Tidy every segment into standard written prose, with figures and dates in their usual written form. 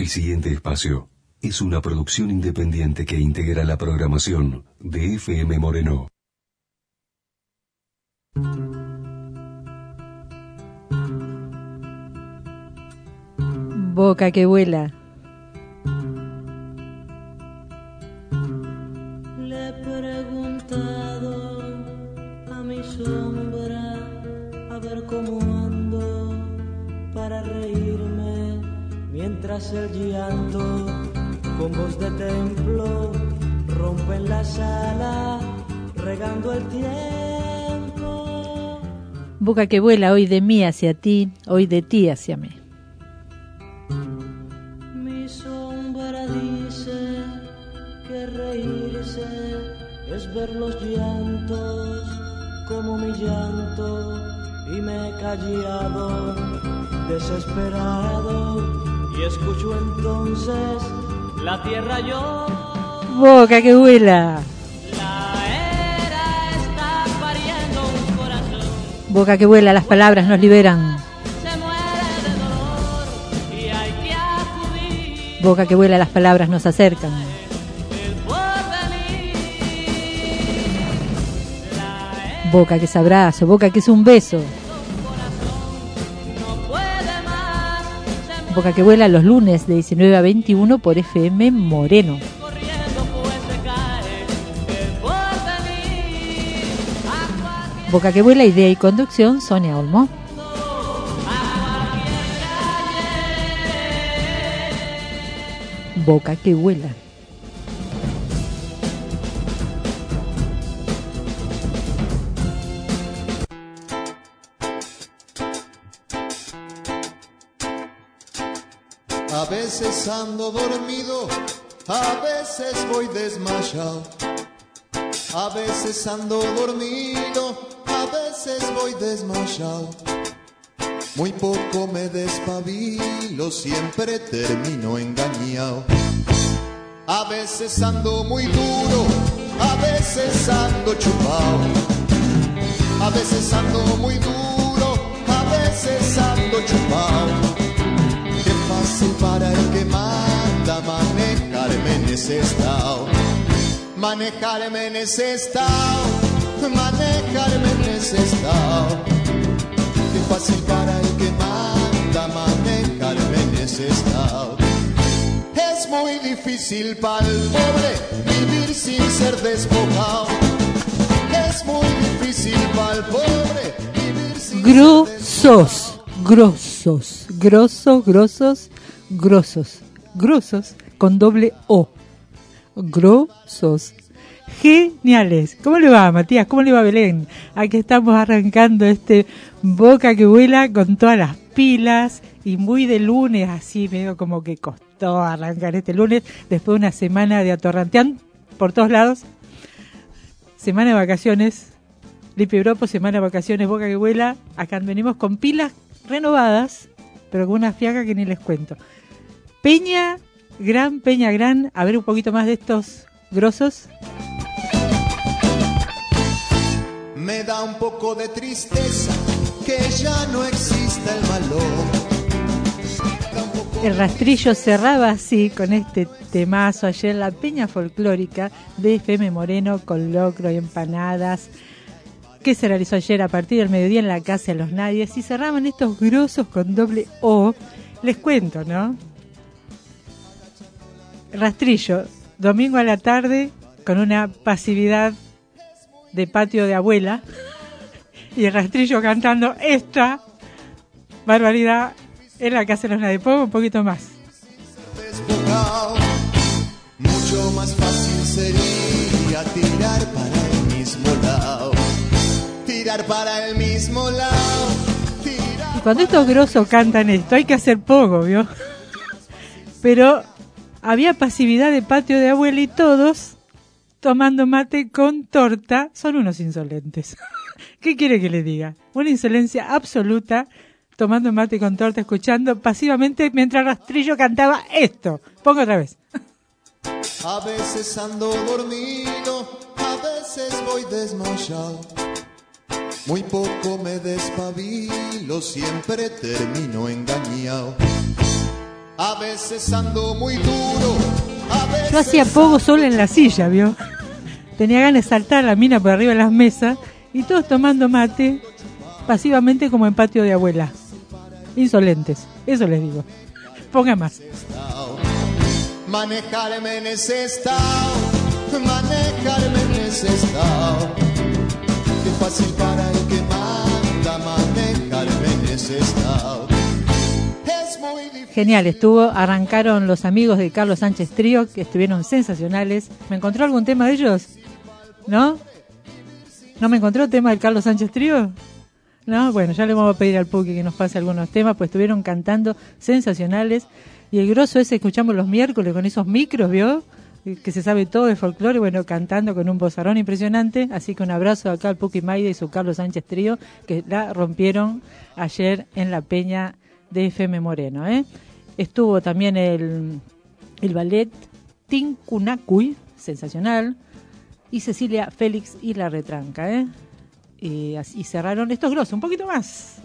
El siguiente espacio es una producción independiente que integra la programación de FM Moreno. Boca que vuela. Le he preguntado a mi sombra a ver cómo ando para reírme mientras el llanto con voz de templo rompe en la sala regando el tiempo. Boca que vuela, hoy de mí hacia ti, hoy de ti hacia mí. Mi sombra dice que reírse es ver los llantos como mi llanto y me he callado desesperado y escucho entonces la tierra yo. Boca que vuela. La era está pariendo un corazón. Boca que vuela, las palabras nos liberan. Se muere de dolor y hay que acudir. Boca que vuela, las palabras nos acercan. El porvenir. La era Boca que es abrazo, boca que es un beso. no puede más. Se muere Boca que vuela los lunes de 19 a 21 por FM Moreno. corriendo pues se cae. El porvenir. A cualquier Boca que vuela, idea y conducción, Sonia Olmo. Boca que vuela. A veces ando dormido, a veces voy desmayado. A veces ando dormido, a veces voy desmayado. Muy poco me despabilo, siempre termino engañado. A veces ando muy duro, a veces ando chupado. A veces ando muy duro, a veces ando chupado. Qué fácil para el que manda manejarme en ese estado. Manejarme en ese estado, manejarme en ese estado. Qué fácil para el que manda manejarme en ese estado. Es muy difícil para el pobre vivir sin ser despojado. Es muy difícil para el pobre vivir sin ser Grosos, grosos, grosos, grosos, grosos, grosos, con doble O. Grosos. Geniales. ¿Cómo le va, Matías? ¿Cómo le va, Belén? Aquí estamos arrancando este Boca que vuela con todas las pilas y muy de lunes, así medio como que costó arrancar este lunes después de una semana de atorranteán por todos lados. Semana de vacaciones, Limpio Europa, semana de vacaciones, Boca que vuela. Acá venimos con pilas renovadas, pero con una fiaca que ni les cuento. Peña Gran, a ver un poquito más de estos grosos. Me da un poco de tristeza que ya no exista el malón. El rastrillo cerraba así con este temazo ayer, la peña folclórica de FM Moreno con locro y empanadas que se realizó ayer a partir del mediodía en la Casa de los Nadies y cerraban estos grosos con doble O. Les cuento, ¿no? Rastrillo, domingo a la tarde con una pasividad de patio de abuela y el rastrillo cantando esta barbaridad en la Casa de los Nadies. Pongo un poquito más. Despojado, mucho más fácil sería tirar para el mismo lado. Tirar para el mismo lado. Y cuando estos grosos cantan esto, hay que hacer poco, ¿vio? Pero había pasividad de patio de abuela y todos tomando mate con torta. Son unos insolentes. ¿Qué quiere que les diga? Una insolencia absoluta, tomando mate con torta, escuchando pasivamente mientras Rastrillo cantaba esto. Pongo otra vez. A veces ando dormido, a veces voy desmayado. Muy poco me despabilo, siempre termino engañado. A veces ando muy duro, a veces Yo hacía poco solo en la silla, ¿vio? Tenía ganas de saltar a la mina por arriba de las mesas y todos tomando mate, pasivamente como en patio de abuela. Insolentes, eso les digo. Ponga más. manejarme en ese estado, manejarme en ese estado. Qué fácil para el que manda manejarme en ese estado. Es muy difícil. Genial, arrancaron los amigos de Carlos Sánchez Trío, que estuvieron sensacionales. ¿Me encontró algún tema de ellos? ¿No? ¿No me encontró el tema del Carlos Sánchez Trío? No, bueno, ya le vamos a pedir al Puki que nos pase algunos temas, pues estuvieron cantando sensacionales. Y el grosso ese escuchamos los miércoles con esos micros, ¿vio? Que se sabe todo de folclore, bueno, cantando con un vozarrón impresionante. Así que un abrazo acá al Puki Maide y su Carlos Sánchez Trío, que la rompieron ayer en la peña de FM Moreno, ¿eh? Estuvo también el ballet Tincunacuy, sensacional, y Cecilia Félix y la Retranca, ¿eh? Y así cerraron estos grosos, un poquito más.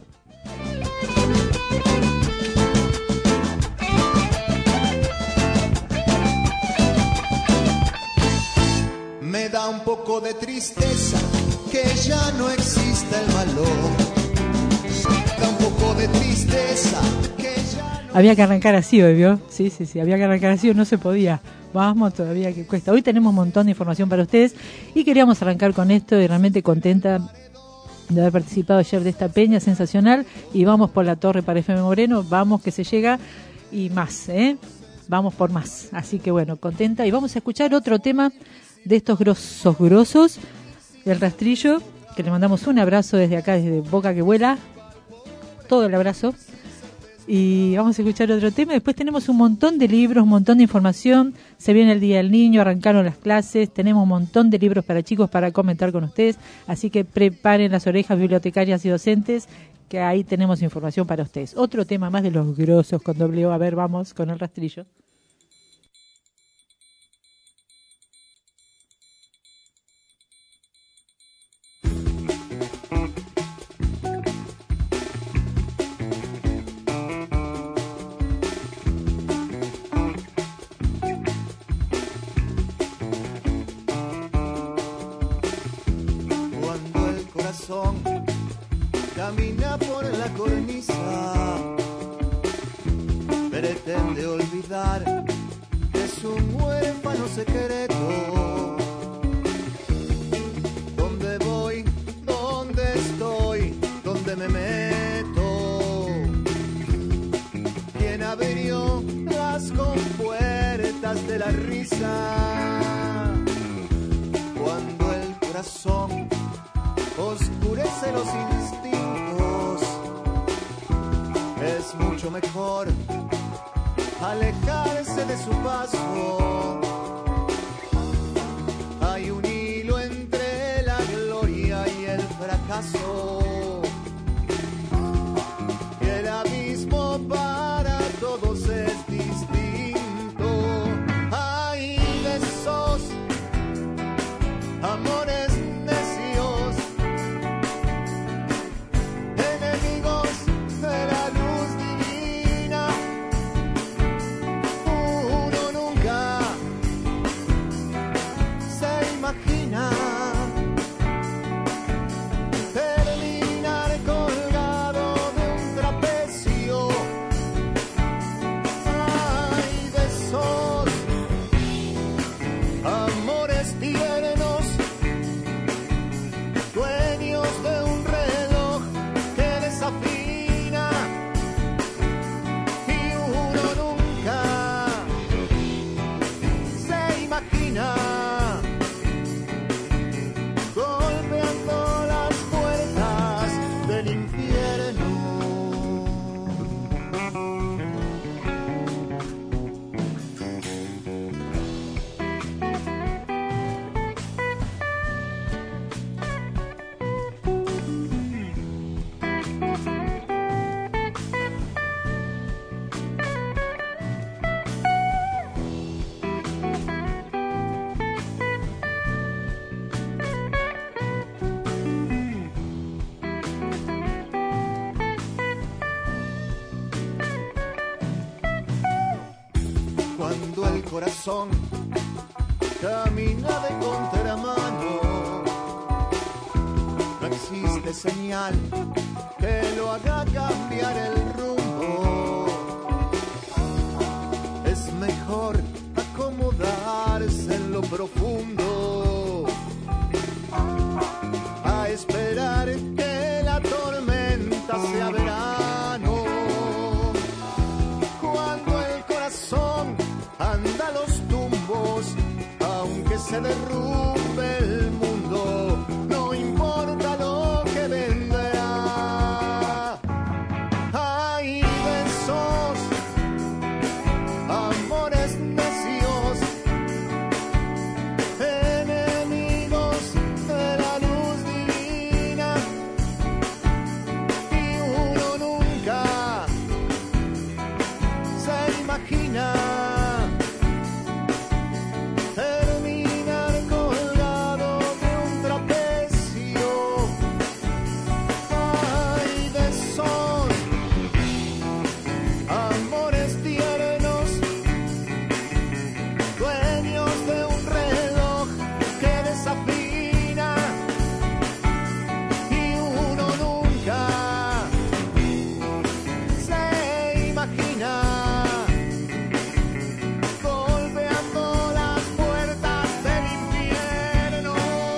Me da un poco de tristeza que ya no exista el valor. Da un poco de tristeza que ya no... Había que arrancar así hoy, ¿vio? Sí, había que arrancar así, no se podía. Vamos, todavía que cuesta. Hoy tenemos un montón de información para ustedes y queríamos arrancar con esto y realmente contenta de haber participado ayer de esta peña sensacional. Y vamos por la torre para FM Moreno, vamos que se llega y más, ¿eh? Vamos por más. Así que bueno, contenta. Y vamos a escuchar otro tema de estos grosos, el Rastrillo, que le mandamos un abrazo desde acá, desde Boca que Vuela, todo el abrazo. Y vamos a escuchar otro tema. Después tenemos un montón de libros, un montón de información. Se viene el Día del Niño, arrancaron las clases. Tenemos un montón de libros para chicos para comentar con ustedes. Así que preparen las orejas, bibliotecarias y docentes, que ahí tenemos información para ustedes. Otro tema más de los grosos con doble O. A ver, vamos con el Rastrillo. Camina por la cornisa, pretende olvidar que es un huérfano secreto. ¿Dónde voy? ¿Dónde estoy? ¿Dónde me meto? ¿Quién abrió las compuertas de la risa? Cuando el corazón oscurece los instintos, es mucho mejor alejarse de su paso. Hay un hilo entre la gloria y el fracaso, y el abismo para todos es distinto. Hay de esos amores cuando el corazón camina de contramano. No existe señal que lo haga cambiar el rumbo. Es mejor acomodarse en lo profundo, a esperar que la tormenta sea verano. Cuando el corazón anda a los tumbos, aunque se derrumbe el mundo, no importa lo que vendrá. Hay besos, amores necios, enemigos de la luz divina, y uno nunca se imagina terminar colgado de un trapecio. Ay, de esos amores tiernos, dueños de un reloj que desafina, y uno nunca se imagina golpeando las puertas del infierno.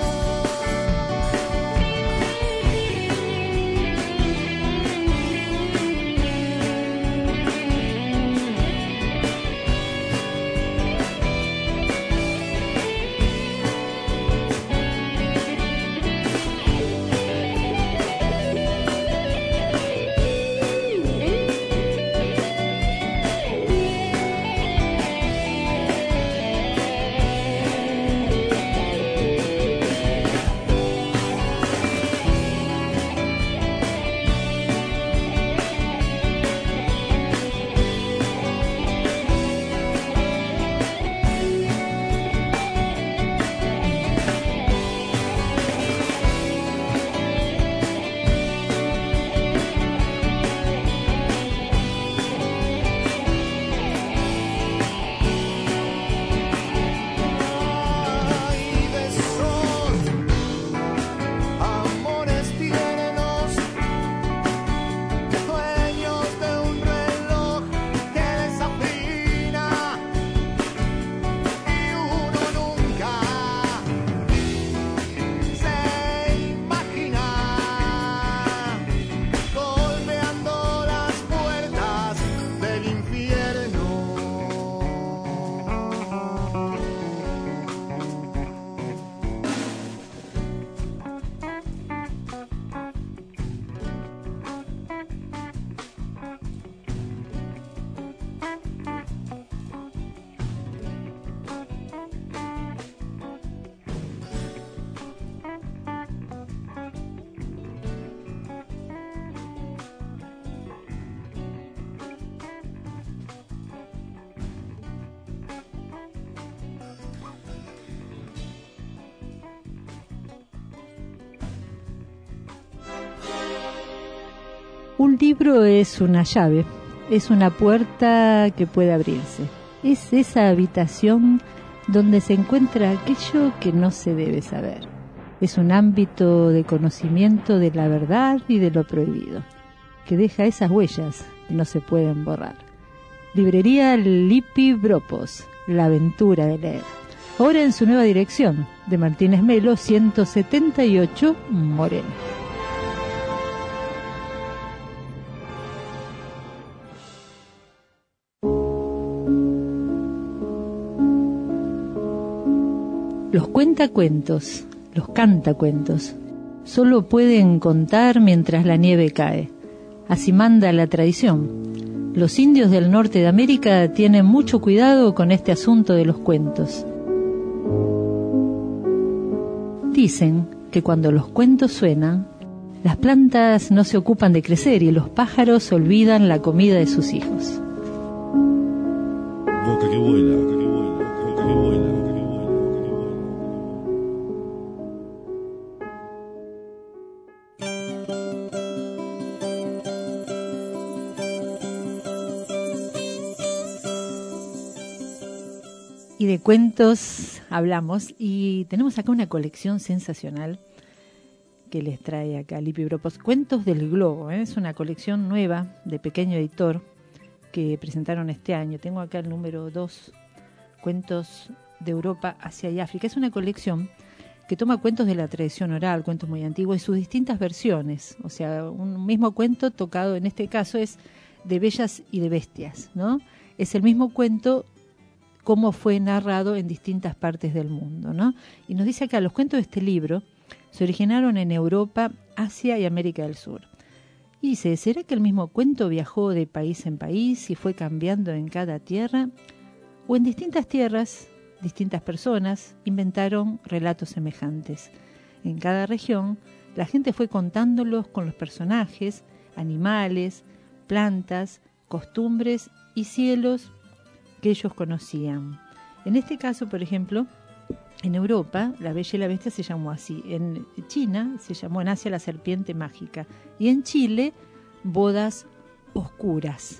Ay, de esos amores tiernos, dueños de un reloj que desafina, y uno nunca se imagina golpeando las puertas del infierno. Un libro es una llave, es una puerta que puede abrirse. Es esa habitación donde se encuentra aquello que no se debe saber. Es un ámbito de conocimiento de la verdad y de lo prohibido, que deja esas huellas que no se pueden borrar. Librería Lippi Bropos, la aventura de leer. Ahora en su nueva dirección, de Martínez Melo 178, Moreno. Los cuentacuentos, los cantacuentos, solo pueden contar mientras la nieve cae. Así manda la tradición. Los indios del norte de América tienen mucho cuidado con este asunto de los cuentos. Dicen que cuando los cuentos suenan, las plantas no se ocupan de crecer y los pájaros olvidan la comida de sus hijos. Boca que vuela, boca que vuela, boca que vuela, boca que vuela. Y de cuentos hablamos, y tenemos acá una colección sensacional que les trae acá Lipi Bropos. Cuentos del Globo, ¿eh? Es una colección nueva de Pequeño Editor que presentaron este año. Tengo acá el número 2, Cuentos de Europa, Asia y África. Es una colección que toma cuentos de la tradición oral, cuentos muy antiguos y sus distintas versiones. O sea, un mismo cuento tocado, en este caso es de Bellas y de Bestias, ¿no? Es el mismo cuento cómo fue narrado en distintas partes del mundo, ¿no? Y nos dice acá, los cuentos de este libro se originaron en Europa, Asia y América del Sur. Y dice, ¿será que el mismo cuento viajó de país en país y fue cambiando en cada tierra? ¿O en distintas tierras, distintas personas inventaron relatos semejantes? En cada región, la gente fue contándolos con los personajes, animales, plantas, costumbres y cielos que ellos conocían. En este caso, por ejemplo, en Europa, La Bella y la Bestia se llamó así. En China se llamó en Asia La Serpiente Mágica. Y en Chile, Bodas Oscuras.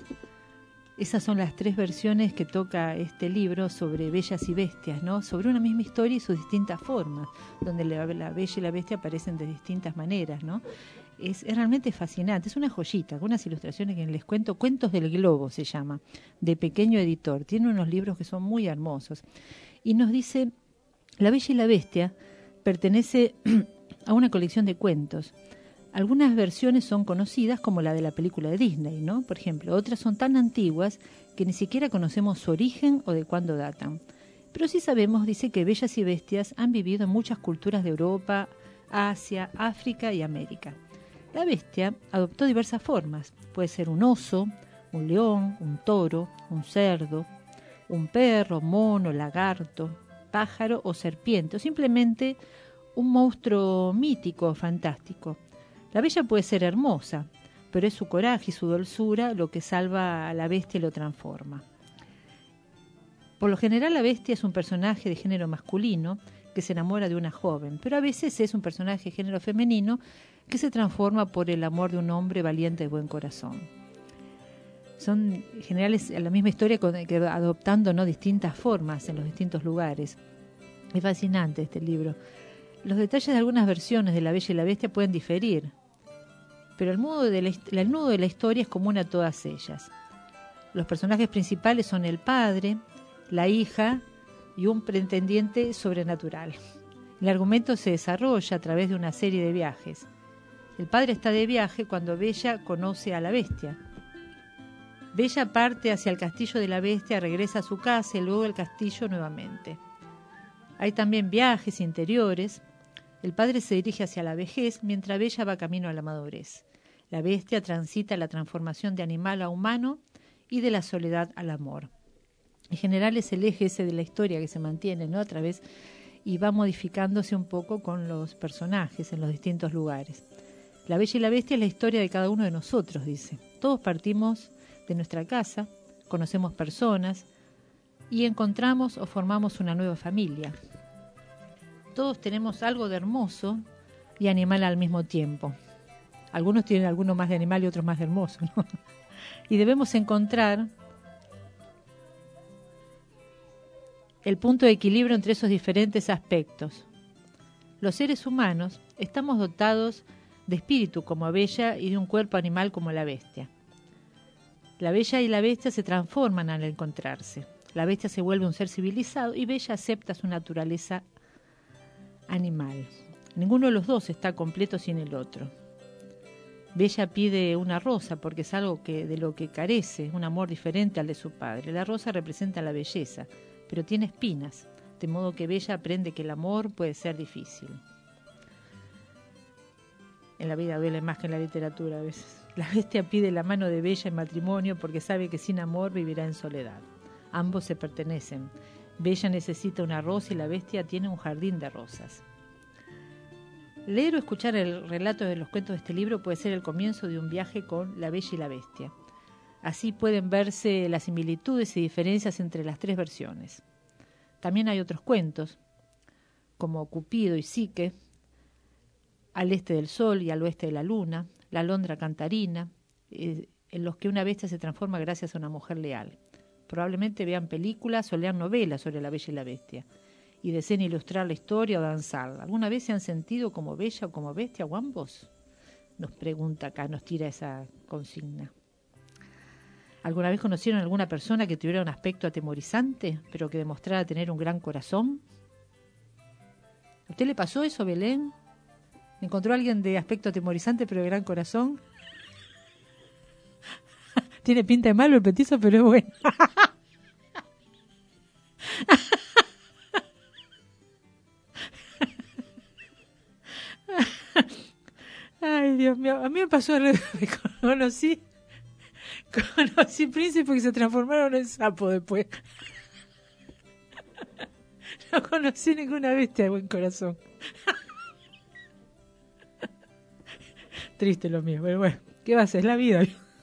Esas son las 3 versiones que toca este libro sobre bellas y bestias, ¿no? Sobre una misma historia y sus distintas formas, donde la Bella y la Bestia aparecen de distintas maneras, ¿no? Es realmente fascinante, es una joyita, con unas ilustraciones que les cuento. Cuentos del Globo se llama, de Pequeño Editor. Tiene unos libros que son muy hermosos. Y nos dice, La Bella y la Bestia pertenece a una colección de cuentos. Algunas versiones son conocidas como la de la película de Disney, ¿no? Por ejemplo, otras son tan antiguas que ni siquiera conocemos su origen o de cuándo datan. Pero sí sabemos, dice, que Bellas y Bestias han vivido en muchas culturas de Europa, Asia, África y América. La bestia adoptó diversas formas. Puede ser un oso, un león, un toro, un cerdo, un perro, mono, lagarto, pájaro o serpiente, o simplemente un monstruo mítico o fantástico. La bella puede ser hermosa, pero es su coraje y su dulzura lo que salva a la bestia y lo transforma. Por lo general, la bestia es un personaje de género masculino que se enamora de una joven, pero a veces es un personaje de género femenino que se transforma por el amor de un hombre valiente de buen corazón. Son generales la misma historia que adoptando, ¿no?, distintas formas en los distintos lugares. Es fascinante este libro. Los detalles de algunas versiones de La Bella y la Bestia pueden diferir, pero el nudo de la historia es común a todas ellas. Los personajes principales son el padre, la hija y un pretendiente sobrenatural. El argumento se desarrolla a través de una serie de viajes. El padre está de viaje cuando Bella conoce a la bestia. Bella parte hacia el castillo de la bestia, regresa a su casa y luego al castillo nuevamente. Hay también viajes interiores. El padre se dirige hacia la vejez mientras Bella va camino a la madurez. La bestia transita la transformación de animal a humano y de la soledad al amor. En general es el eje ese de la historia que se mantiene, ¿no?, a través, y va modificándose un poco con los personajes en los distintos lugares. La Bella y la Bestia es la historia de cada uno de nosotros, dice. Todos partimos de nuestra casa, conocemos personas y encontramos o formamos una nueva familia. Todos tenemos algo de hermoso y animal al mismo tiempo. Algunos tienen alguno más de animal y otros más de hermoso, ¿no? Y debemos encontrar el punto de equilibrio entre esos diferentes aspectos. Los seres humanos estamos dotados de espíritu como Bella y de un cuerpo animal como la bestia. La Bella y la Bestia se transforman al encontrarse. La bestia se vuelve un ser civilizado y Bella acepta su naturaleza animal. Ninguno de los dos está completo sin el otro. Bella pide una rosa porque es algo de lo que carece, un amor diferente al de su padre. La rosa representa la belleza, pero tiene espinas, de modo que Bella aprende que el amor puede ser difícil. En la vida duele más que en la literatura a veces. La bestia pide la mano de Bella en matrimonio porque sabe que sin amor vivirá en soledad. Ambos se pertenecen. Bella necesita una rosa y la bestia tiene un jardín de rosas. Leer o escuchar el relato de los cuentos de este libro puede ser el comienzo de un viaje con La Bella y la Bestia. Así pueden verse las similitudes y diferencias entre las 3 versiones. También hay otros cuentos, como Cupido y Psique, Al este del sol y al oeste de la luna, La alondra cantarina, en los que una bestia se transforma gracias a una mujer leal. Probablemente vean películas o lean novelas sobre la Bella y la Bestia y deseen ilustrar la historia o danzarla. ¿Alguna vez se han sentido como bella o como bestia o ambos? Nos pregunta acá, nos tira esa consigna. ¿Alguna vez conocieron a alguna persona que tuviera un aspecto atemorizante, pero que demostrara tener un gran corazón? ¿A usted le pasó eso, Belén? ¿Encontró a alguien de aspecto atemorizante, pero de gran corazón? Tiene pinta de malo el petizo, pero es bueno. Ay, Dios mío, a mí me pasó algo. Conocí príncipes que se transformaron en sapo después. No conocí ninguna bestia de buen corazón. Triste lo mío, pero bueno, ¿qué va a ser? Es la vida.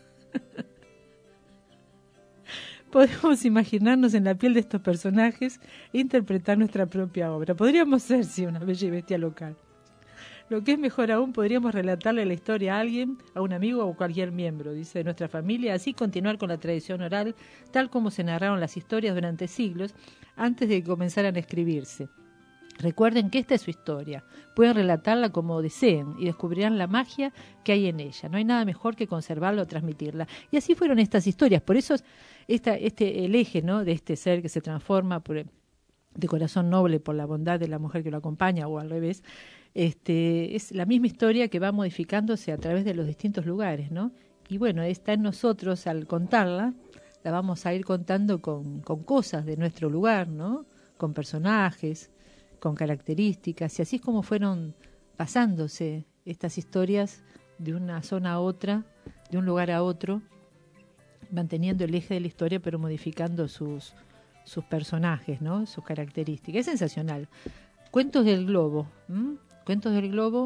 Podemos imaginarnos en la piel de estos personajes e interpretar nuestra propia obra. Podríamos ser, sí, una bella y bestia local. Lo que es mejor aún, podríamos relatarle la historia a alguien, a un amigo o cualquier miembro, dice, de nuestra familia, así continuar con la tradición oral, tal como se narraron las historias durante siglos, antes de que comenzaran a escribirse. Recuerden que esta es su historia. Pueden relatarla como deseen y descubrirán la magia que hay en ella. No hay nada mejor que conservarla o transmitirla. Y así fueron estas historias. Por eso el eje, ¿no?, de este ser que se transforma de corazón noble por la bondad de la mujer que lo acompaña, o al revés, es la misma historia que va modificándose a través de los distintos lugares, ¿no? Y bueno, está en nosotros al contarla, la vamos a ir contando con cosas de nuestro lugar, ¿no? Con personajes, con características, y así es como fueron pasándose estas historias de una zona a otra, de un lugar a otro, manteniendo el eje de la historia, pero modificando sus personajes, ¿no? Sus características. Es sensacional. Cuentos del Globo. Cuentos del Globo,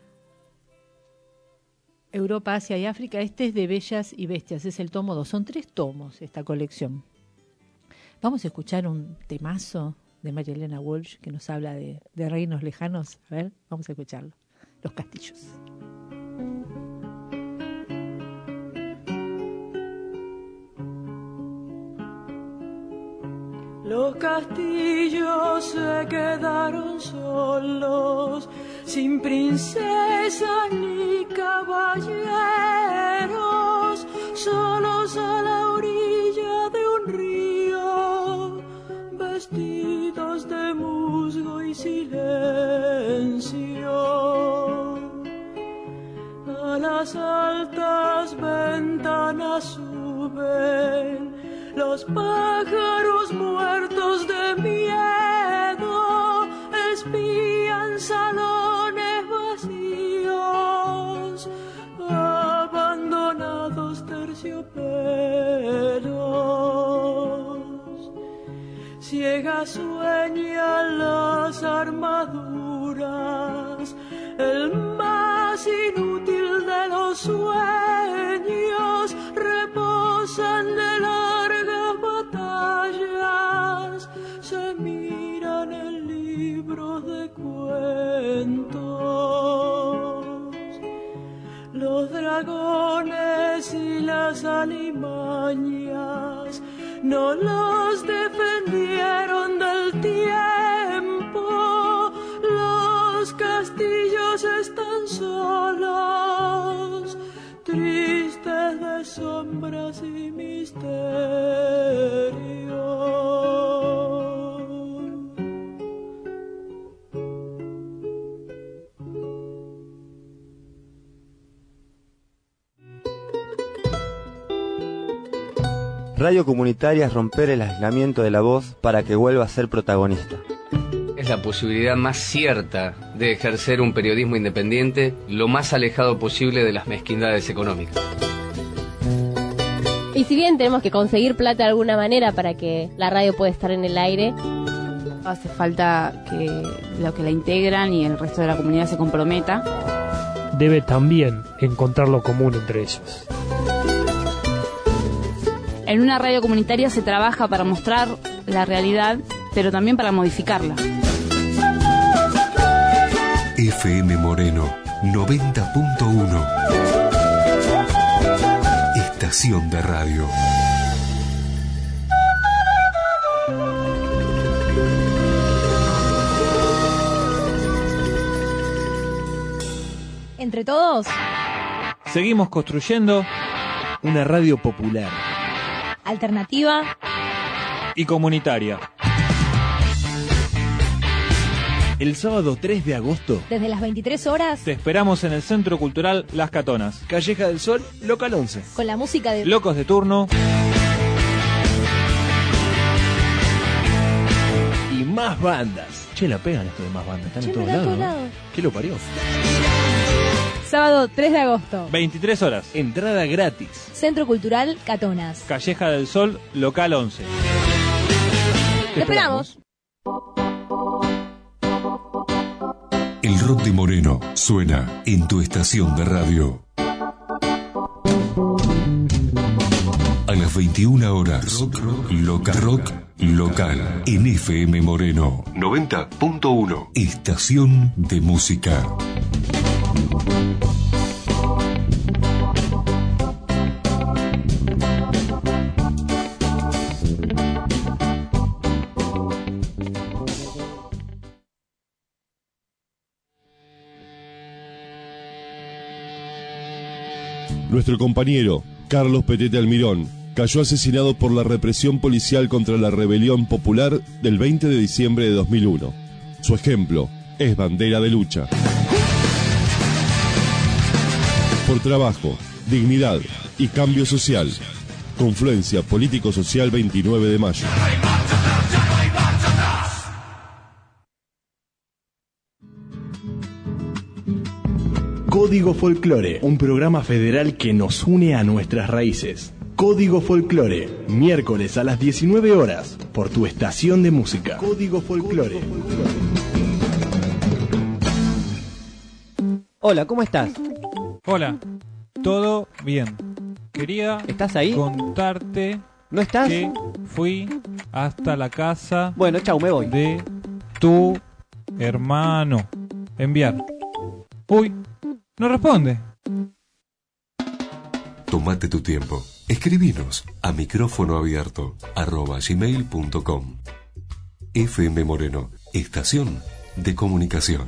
Europa, Asia y África. Este es de Bellas y Bestias, es el tomo 2. Son 3 tomos esta colección. Vamos a escuchar un temazo de María Elena Walsh que nos habla de reinos lejanos. A ver, vamos a escucharlo. Los castillos. Los castillos se quedaron solos, sin princesas ni caballeros, solos a la orilla de un río, vestidos de musgo y silencio. A las altas ventanas suben los pájaros muertos de miedo, espían salones vacíos, abandonados terciopelos. Ciegas sueñan las armaduras, el más inútil de los sueños, reposan de largas batallas, se miran en libros de cuentos. Los dragones y las alimañas no los defendieron del tiempo, los castillos están solos, tristes de sombras y misterios. Radio comunitaria es romper el aislamiento de la voz para que vuelva a ser protagonista. Es la posibilidad más cierta de ejercer un periodismo independiente lo más alejado posible de las mezquindades económicas. Y si bien tenemos que conseguir plata de alguna manera para que la radio pueda estar en el aire, hace falta que los que la integran y el resto de la comunidad se comprometa. Debe también encontrar lo común entre ellos. En una radio comunitaria se trabaja para mostrar la realidad, pero también para modificarla. FM Moreno 90.1. Estación de radio. Entre todos, seguimos construyendo una radio popular alternativa y comunitaria. El sábado 3 de agosto, desde las 23 horas, te esperamos en el Centro Cultural Las Catonas, Calleja del Sol, local 11. con la música de Locos de Turno Y más bandas. Che, la pegan esto de más bandas. Están en todos me da lados, todo ¿no? lado. ¿Qué lo parió? Sábado 3 de agosto, 23 horas, Entrada gratis. Centro Cultural Catonas. Calleja del Sol, local 11. ¡Te esperamos! El rock de Moreno suena en tu estación de radio. A las 21 horas, rock local en FM Moreno 90.1, estación de música. Nuestro compañero, Carlos Petete Almirón, cayó asesinado por la represión policial contra la rebelión popular del 20 de diciembre de 2001. Su ejemplo es bandera de lucha. Por trabajo, dignidad y cambio social. Confluencia Político-Social 29 de mayo. Código Folclore, un programa federal que nos une a nuestras raíces. Código Folclore, miércoles a las 19 horas, por tu estación de música. Código Folclore. Hola, ¿cómo estás? Hola, todo bien. Quería ¿Estás ahí? contarte ¿No estás? que fui hasta la casa Bueno, chau, me voy. de tu hermano. Enviar. Uy, no responde. Tómate tu tiempo. Escribinos a micrófonoabierto@gmail.com. FM Moreno, estación de comunicación.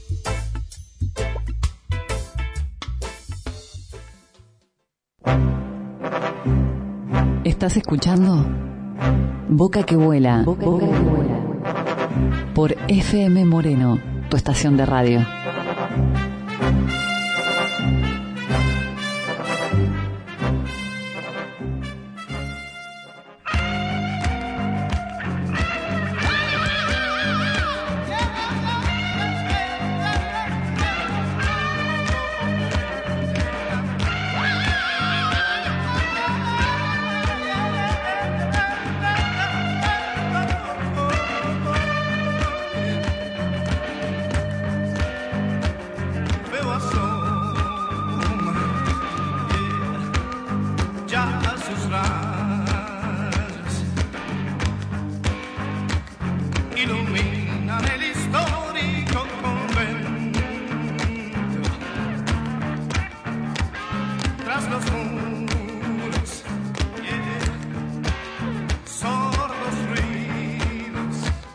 ¿Estás escuchando? Boca que vuela. Boca que vuela. Por FM Moreno, tu estación de radio. Iluminan el histórico convento. Tras los muros, sordos ruidos,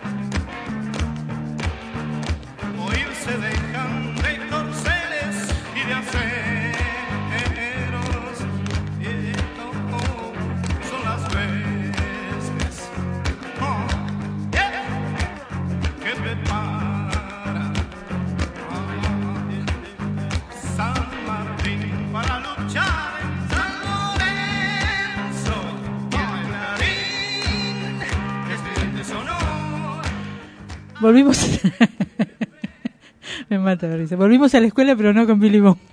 oírse dejan de corceles y de aceros. Son las veces que prepara San Martín para luchar en San Lorenzo. Clarín, estridente sonor. Volvimos. Me mata la risa. Volvimos a la escuela, pero no con Billy Bond.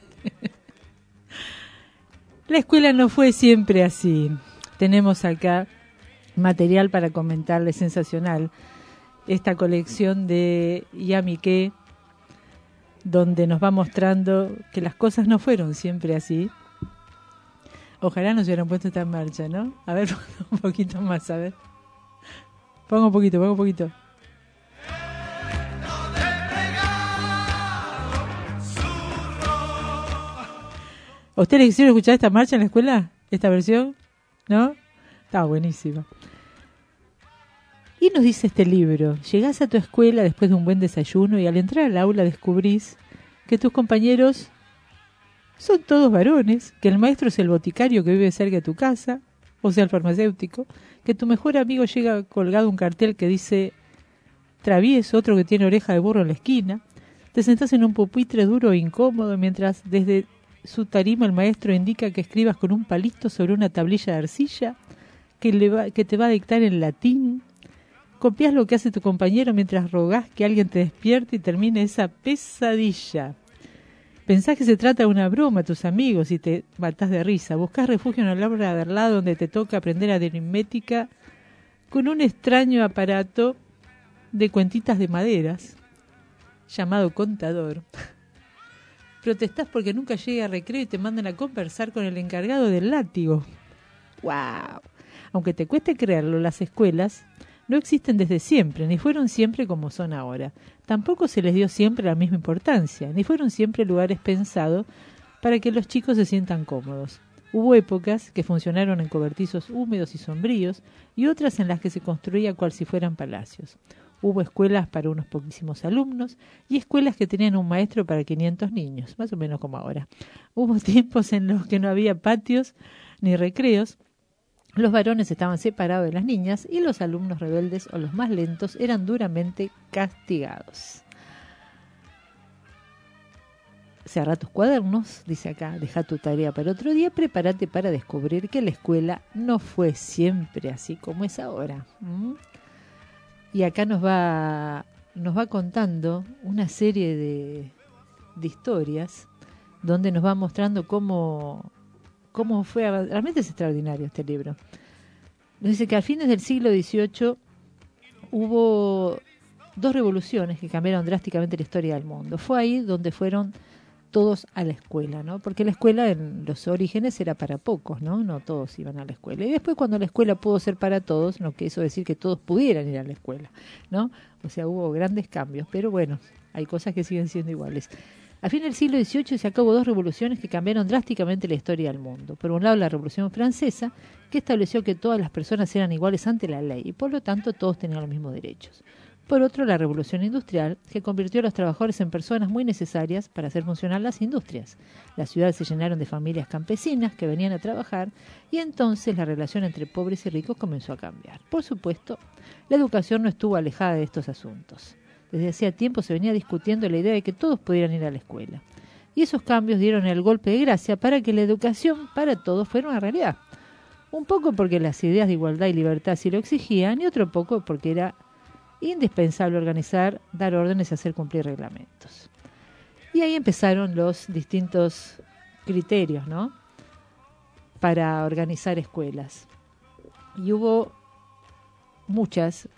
La escuela no fue siempre así. Tenemos acá material para comentarles sensacional. Esta colección de Yamique, donde nos va mostrando que las cosas no fueron siempre así. Ojalá nos hubieran puesto esta en marcha, ¿no? A ver, un poquito más, a ver. Pongo un poquito. ¿A ustedes les quisieron escuchar esta marcha en la escuela? ¿Esta versión? ¿No? Estaba buenísima. Y nos dice este libro: llegás a tu escuela después de un buen desayuno y al entrar al aula descubrís que tus compañeros son todos varones, que el maestro es el boticario que vive cerca de tu casa, o sea, el farmacéutico, que tu mejor amigo llega colgado un cartel que dice travieso, otro que tiene oreja de burro en la esquina. Te sentás en un pupitre duro e incómodo mientras desde su tarima el maestro indica que escribas con un palito sobre una tablilla de arcilla que te va a dictar en latín. Copias lo que hace tu compañero mientras rogás que alguien te despierte y termine esa pesadilla. Pensás que se trata de una broma a tus amigos y te matás de risa. Buscás refugio en el aula de al lado donde te toca aprender aritmética con un extraño aparato de cuentitas de maderas llamado contador. Protestás porque nunca llega a recreo y te mandan a conversar con el encargado del látigo. ¡Wow! Aunque te cueste creerlo, las escuelas no existen desde siempre, ni fueron siempre como son ahora. Tampoco se les dio siempre la misma importancia, ni fueron siempre lugares pensados para que los chicos se sientan cómodos. Hubo épocas que funcionaron en cobertizos húmedos y sombríos y otras en las que se construía cual si fueran palacios. Hubo escuelas para unos poquísimos alumnos y escuelas que tenían un maestro para 500 niños, más o menos como ahora. Hubo tiempos en los que no había patios ni recreos. Los varones estaban separados de las niñas y los alumnos rebeldes o los más lentos eran duramente castigados. Cerrá tus cuadernos, dice acá, deja tu tarea para otro día, prepárate para descubrir que la escuela no fue siempre así como es ahora. Y acá nos va contando una serie de historias donde nos va mostrando cómo fue. Realmente es extraordinario este libro. Nos dice que a fines del siglo XVIII hubo 2 revoluciones que cambiaron drásticamente la historia del mundo. Fue ahí donde fueron todos a la escuela, ¿no? Porque la escuela en los orígenes era para pocos, ¿no? No todos iban a la escuela. Y después cuando la escuela pudo ser para todos, no quiso decir que todos pudieran ir a la escuela, ¿no? O sea, hubo grandes cambios, pero bueno, hay cosas que siguen siendo iguales. A fin del siglo XVIII se acabó 2 revoluciones que cambiaron drásticamente la historia del mundo. Por un lado, la Revolución Francesa, que estableció que todas las personas eran iguales ante la ley y por lo tanto todos tenían los mismos derechos. Por otro, la Revolución Industrial, que convirtió a los trabajadores en personas muy necesarias para hacer funcionar las industrias. Las ciudades se llenaron de familias campesinas que venían a trabajar y entonces la relación entre pobres y ricos comenzó a cambiar. Por supuesto, la educación no estuvo alejada de estos asuntos. Desde hacía tiempo se venía discutiendo la idea de que todos pudieran ir a la escuela. Y esos cambios dieron el golpe de gracia para que la educación para todos fuera una realidad. Un poco porque las ideas de igualdad y libertad sí lo exigían y otro poco porque era indispensable organizar, dar órdenes y hacer cumplir reglamentos. Y ahí empezaron los distintos criterios, ¿no?, para organizar escuelas. Y hubo muchas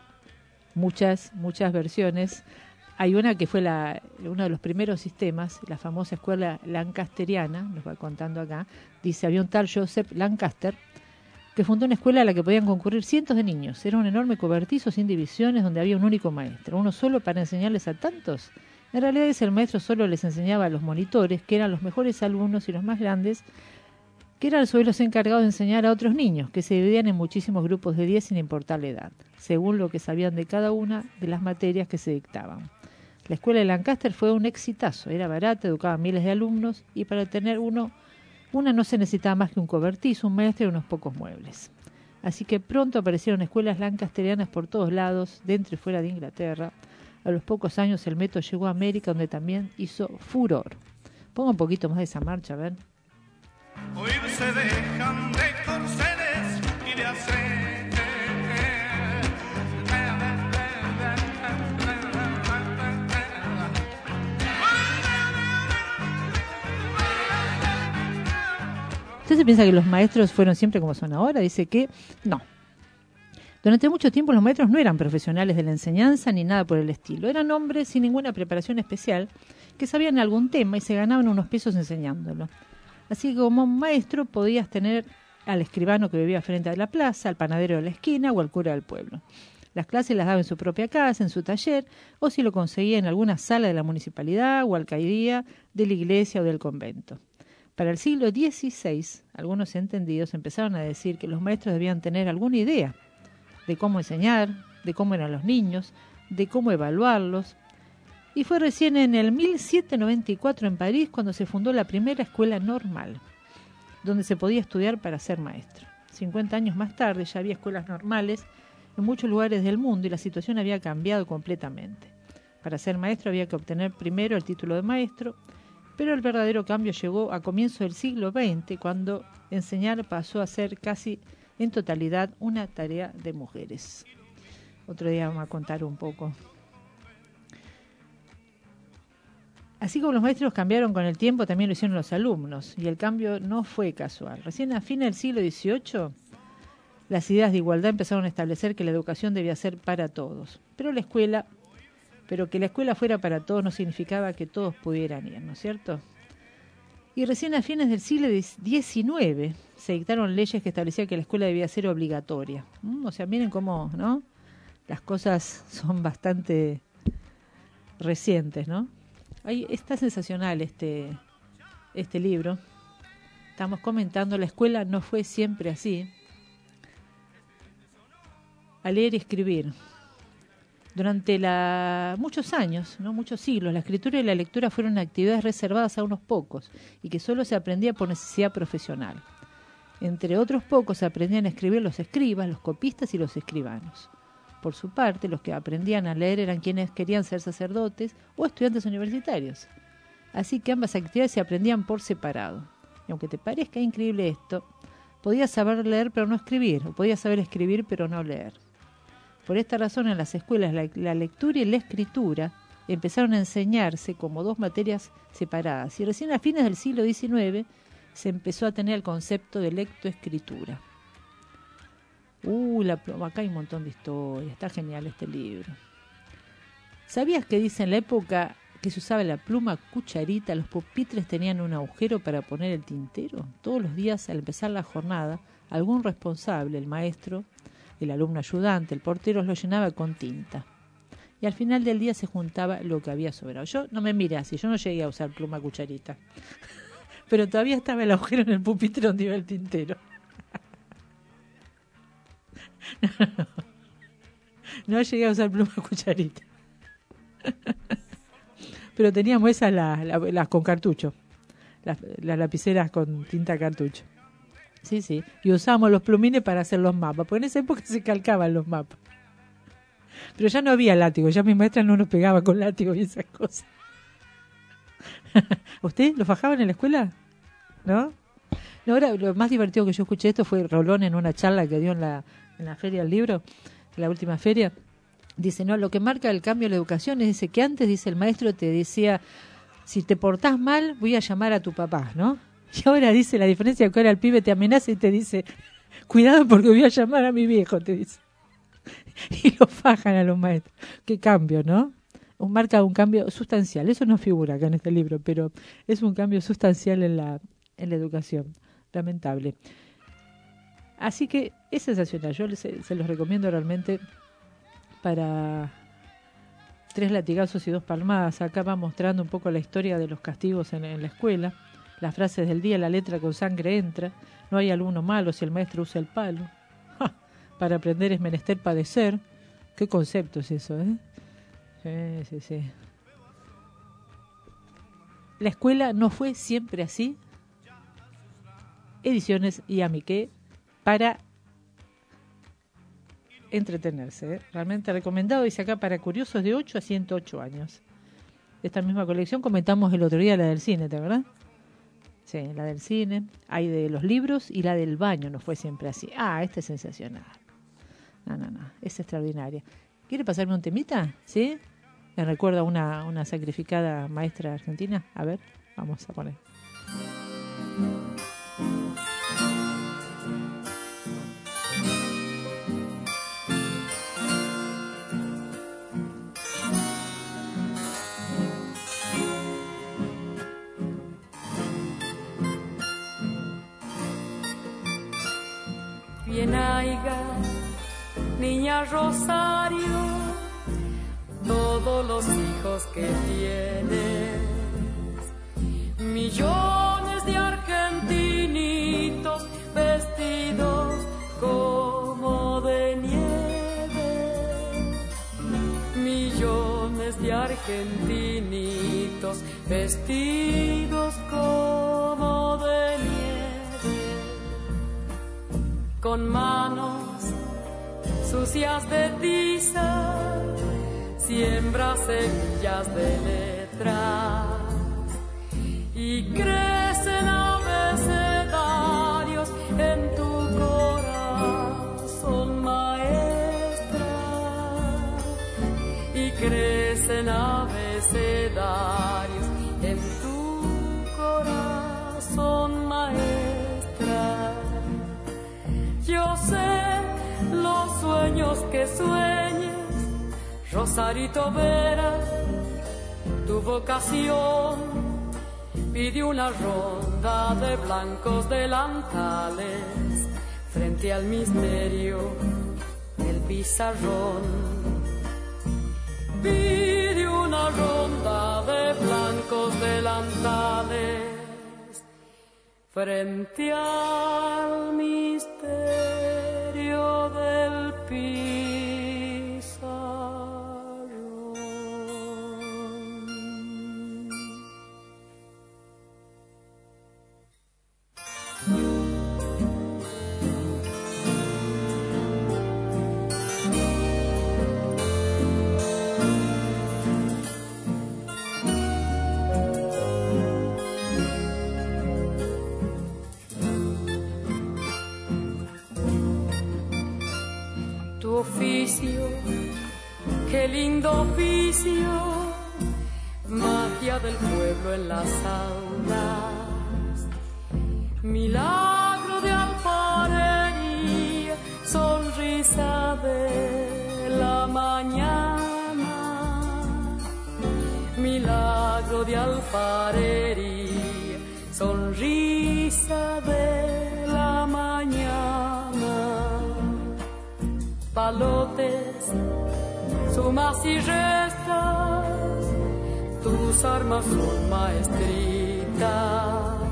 versiones. Hay una que fue uno de los primeros sistemas, la famosa escuela lancasteriana, nos va contando acá. Dice, había un tal Joseph Lancaster que fundó una escuela a la que podían concurrir cientos de niños. Era un enorme cobertizo sin divisiones donde había un único maestro, uno solo para enseñarles a tantos. En realidad el maestro solo les enseñaba a los monitores, que eran los mejores alumnos y los más grandes, que eran los encargados de enseñar a otros niños, que se dividían en muchísimos grupos de 10 sin importar la edad, según lo que sabían de cada una de las materias que se dictaban. La escuela de Lancaster fue un exitazo, era barata, educaba a miles de alumnos y para tener una no se necesitaba más que un cobertizo, un maestro y unos pocos muebles. Así que pronto aparecieron escuelas lancasterianas por todos lados, dentro y fuera de Inglaterra. A los pocos años el método llegó a América, donde también hizo furor. Ponga un poquito más de esa marcha, a ver. Hoy se dejan de corceles y de aceite. ¿Usted se piensa que los maestros fueron siempre como son ahora? Dice que no. Durante mucho tiempo los maestros no eran profesionales de la enseñanza ni nada por el estilo. Eran hombres sin ninguna preparación especial que sabían algún tema y se ganaban unos pesos enseñándolo. Así que como maestro podías tener al escribano que vivía frente a la plaza, al panadero de la esquina o al cura del pueblo. Las clases las daba en su propia casa, en su taller, o si lo conseguía en alguna sala de la municipalidad o alcaidía de la iglesia o del convento. Para el siglo XVI, algunos entendidos empezaron a decir que los maestros debían tener alguna idea de cómo enseñar, de cómo eran los niños, de cómo evaluarlos. Y fue recién en el 1794 en París cuando se fundó la primera escuela normal, donde se podía estudiar para ser maestro. 50 años más tarde ya había escuelas normales en muchos lugares del mundo y la situación había cambiado completamente. Para ser maestro había que obtener primero el título de maestro, pero el verdadero cambio llegó a comienzos del siglo XX, cuando enseñar pasó a ser casi en totalidad una tarea de mujeres. Otro día vamos a contar un poco. Así como los maestros cambiaron con el tiempo, también lo hicieron los alumnos, y el cambio no fue casual. Recién a fines del siglo XVIII, las ideas de igualdad empezaron a establecer que la educación debía ser para todos. Pero que la escuela fuera para todos no significaba que todos pudieran ir, ¿no es cierto? Y recién a fines del siglo XIX se dictaron leyes que establecían que la escuela debía ser obligatoria. O sea, miren cómo, ¿no? Las cosas son bastante recientes, ¿no? Está sensacional este libro. Estamos comentando, la escuela no fue siempre así. A leer y escribir. Durante muchos años, ¿no? Muchos siglos, la escritura y la lectura fueron actividades reservadas a unos pocos y que solo se aprendía por necesidad profesional. Entre otros pocos aprendían a escribir los escribas, los copistas y los escribanos. Por su parte, los que aprendían a leer eran quienes querían ser sacerdotes o estudiantes universitarios. Así que ambas actividades se aprendían por separado. Y aunque te parezca increíble esto, podías saber leer pero no escribir, o podías saber escribir pero no leer. Por esta razón, en las escuelas la lectura y la escritura empezaron a enseñarse como dos materias separadas. Y recién a fines del siglo XIX se empezó a tener el concepto de lectoescritura. Acá hay un montón de historias, está genial este libro. ¿Sabías que dice en la época que se usaba la pluma cucharita, los pupitres tenían un agujero para poner el tintero? Todos los días al empezar la jornada, algún responsable, el maestro, el alumno ayudante, el portero, lo llenaba con tinta. Y al final del día se juntaba lo que había sobrado. Yo, no me mire así, yo no llegué a usar pluma cucharita. Pero todavía estaba el agujero en el pupitre donde iba el tintero. No llegué a usar pluma cucharita. Pero teníamos esas las con cartucho, las lapiceras con tinta cartucho. Sí, y usábamos los plumines para hacer los mapas, porque en esa época se calcaban los mapas. Pero ya no había látigo, ya mi maestra no nos pegaba con látigo y esas cosas. ¿Usted lo fajaban en la escuela? ¿No? No, ahora lo más divertido que yo escuché esto fue Rolón en una charla que dio en la Feria del Libro, en la última feria. Dice, no, lo que marca el cambio en la educación es ese que antes, dice, el maestro te decía, si te portás mal, voy a llamar a tu papá, ¿no? Y ahora dice, la diferencia es que ahora el pibe te amenaza y te dice, cuidado porque voy a llamar a mi viejo, te dice. Y lo fajan a los maestros. Qué cambio, ¿no? Marca un cambio sustancial. Eso no figura acá en este libro, pero es un cambio sustancial en la educación. Lamentable. Así que es sensacional. Yo se los recomiendo realmente para 3 latigazos y 2 palmadas. Acá va mostrando un poco la historia de los castigos en la escuela. Las frases del día, la letra con sangre entra. No hay alumno malo si el maestro usa el palo. ¡Ja! Para aprender es menester padecer. ¿Qué concepto es eso, Sí. La escuela no fue siempre así. Ediciones y Amiqué para entretenerse. Realmente recomendado, dice acá, para curiosos de 8 a 108 años. Esta misma colección comentamos el otro día, la del cine, ¿te acuerdas? Sí, la del cine. Hay de los libros y la del baño, no fue siempre así. Esta es sensacional. No, es extraordinaria. ¿Quiere pasarme un temita? ¿Sí? Me recuerda a una sacrificada maestra argentina. A ver, vamos a poner. Bien haiga, niña Rosario, todos los hijos que tienes, millones de argentinitos vestidos como de nieve, millones de argentinitos argentinitos vestidos como de nieve, con manos sucias de tiza, siembra semillas de letras y crecen abecedarios en tu corazón, maestra, y crecen abecedarios en tu corazón, maestra. Yo sé los sueños que sueñes, Rosarito Vera, tu vocación pide una ronda de blancos delantales frente al misterio del pizarrón. Pide una ronda de blancos delantales frente al misterio del pizarrón. Tu oficio, qué lindo oficio, magia del pueblo en las aulas, milagro de alfarería, sonrisa de la mañana, milagro de alfarería, sonrisa de la mañana. Palotes, sumas y restas, tus armas son maestritas,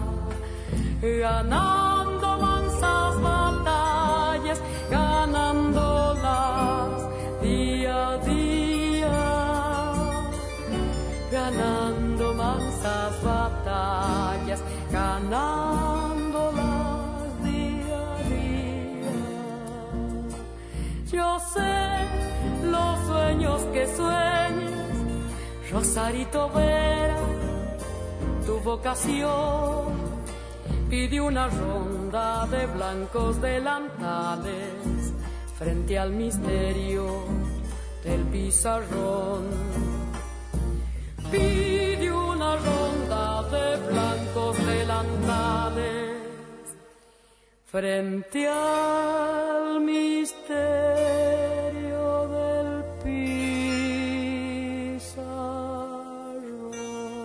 ganando mansas batallas, ganándolas día a día, ganando mansas batallas, ganándolas día a día. Yo sé los sueños que sueñes, Rosarito Vera, tu vocación pide una ronda de blancos delantales frente al misterio del pizarrón. Pide una ronda de blancos delantales frente al misterio del pizarrón.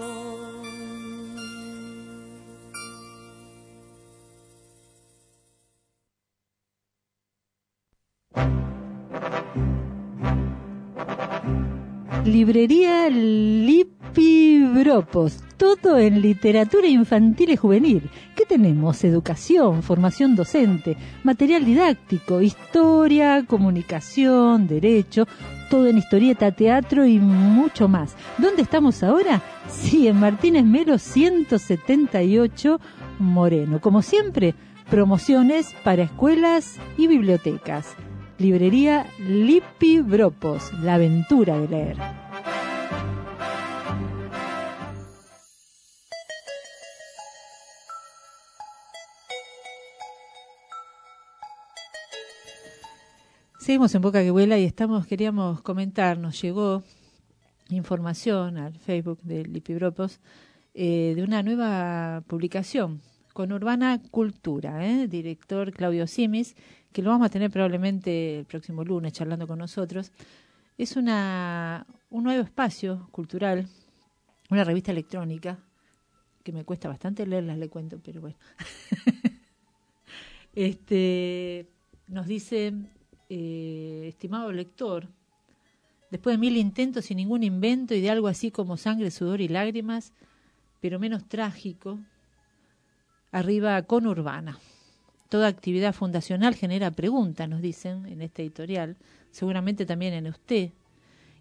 Librería Lipibropos, todo en literatura infantil y juvenil. ¿Qué tenemos? Educación, formación docente, material didáctico, historia, comunicación, derecho, todo en historieta, teatro y mucho más. ¿Dónde estamos ahora? Sí, en Martínez Melo 178 Moreno. Como siempre, promociones para escuelas y bibliotecas. Librería Lipibropos, la aventura de leer. Seguimos en Boca que Vuela y queríamos comentar, nos llegó información al Facebook de Lipibropos de una nueva publicación con Urbana Cultura, director Claudio Simis, que lo vamos a tener probablemente el próximo lunes charlando con nosotros. Es un nuevo espacio cultural, una revista electrónica, que me cuesta bastante leerla, le cuento, pero bueno. Nos dice, estimado lector, después de 1000 intentos y ningún invento y de algo así como sangre, sudor y lágrimas, pero menos trágico, arriba con Urbana. Toda actividad fundacional genera preguntas, nos dicen en este editorial, seguramente también en usted.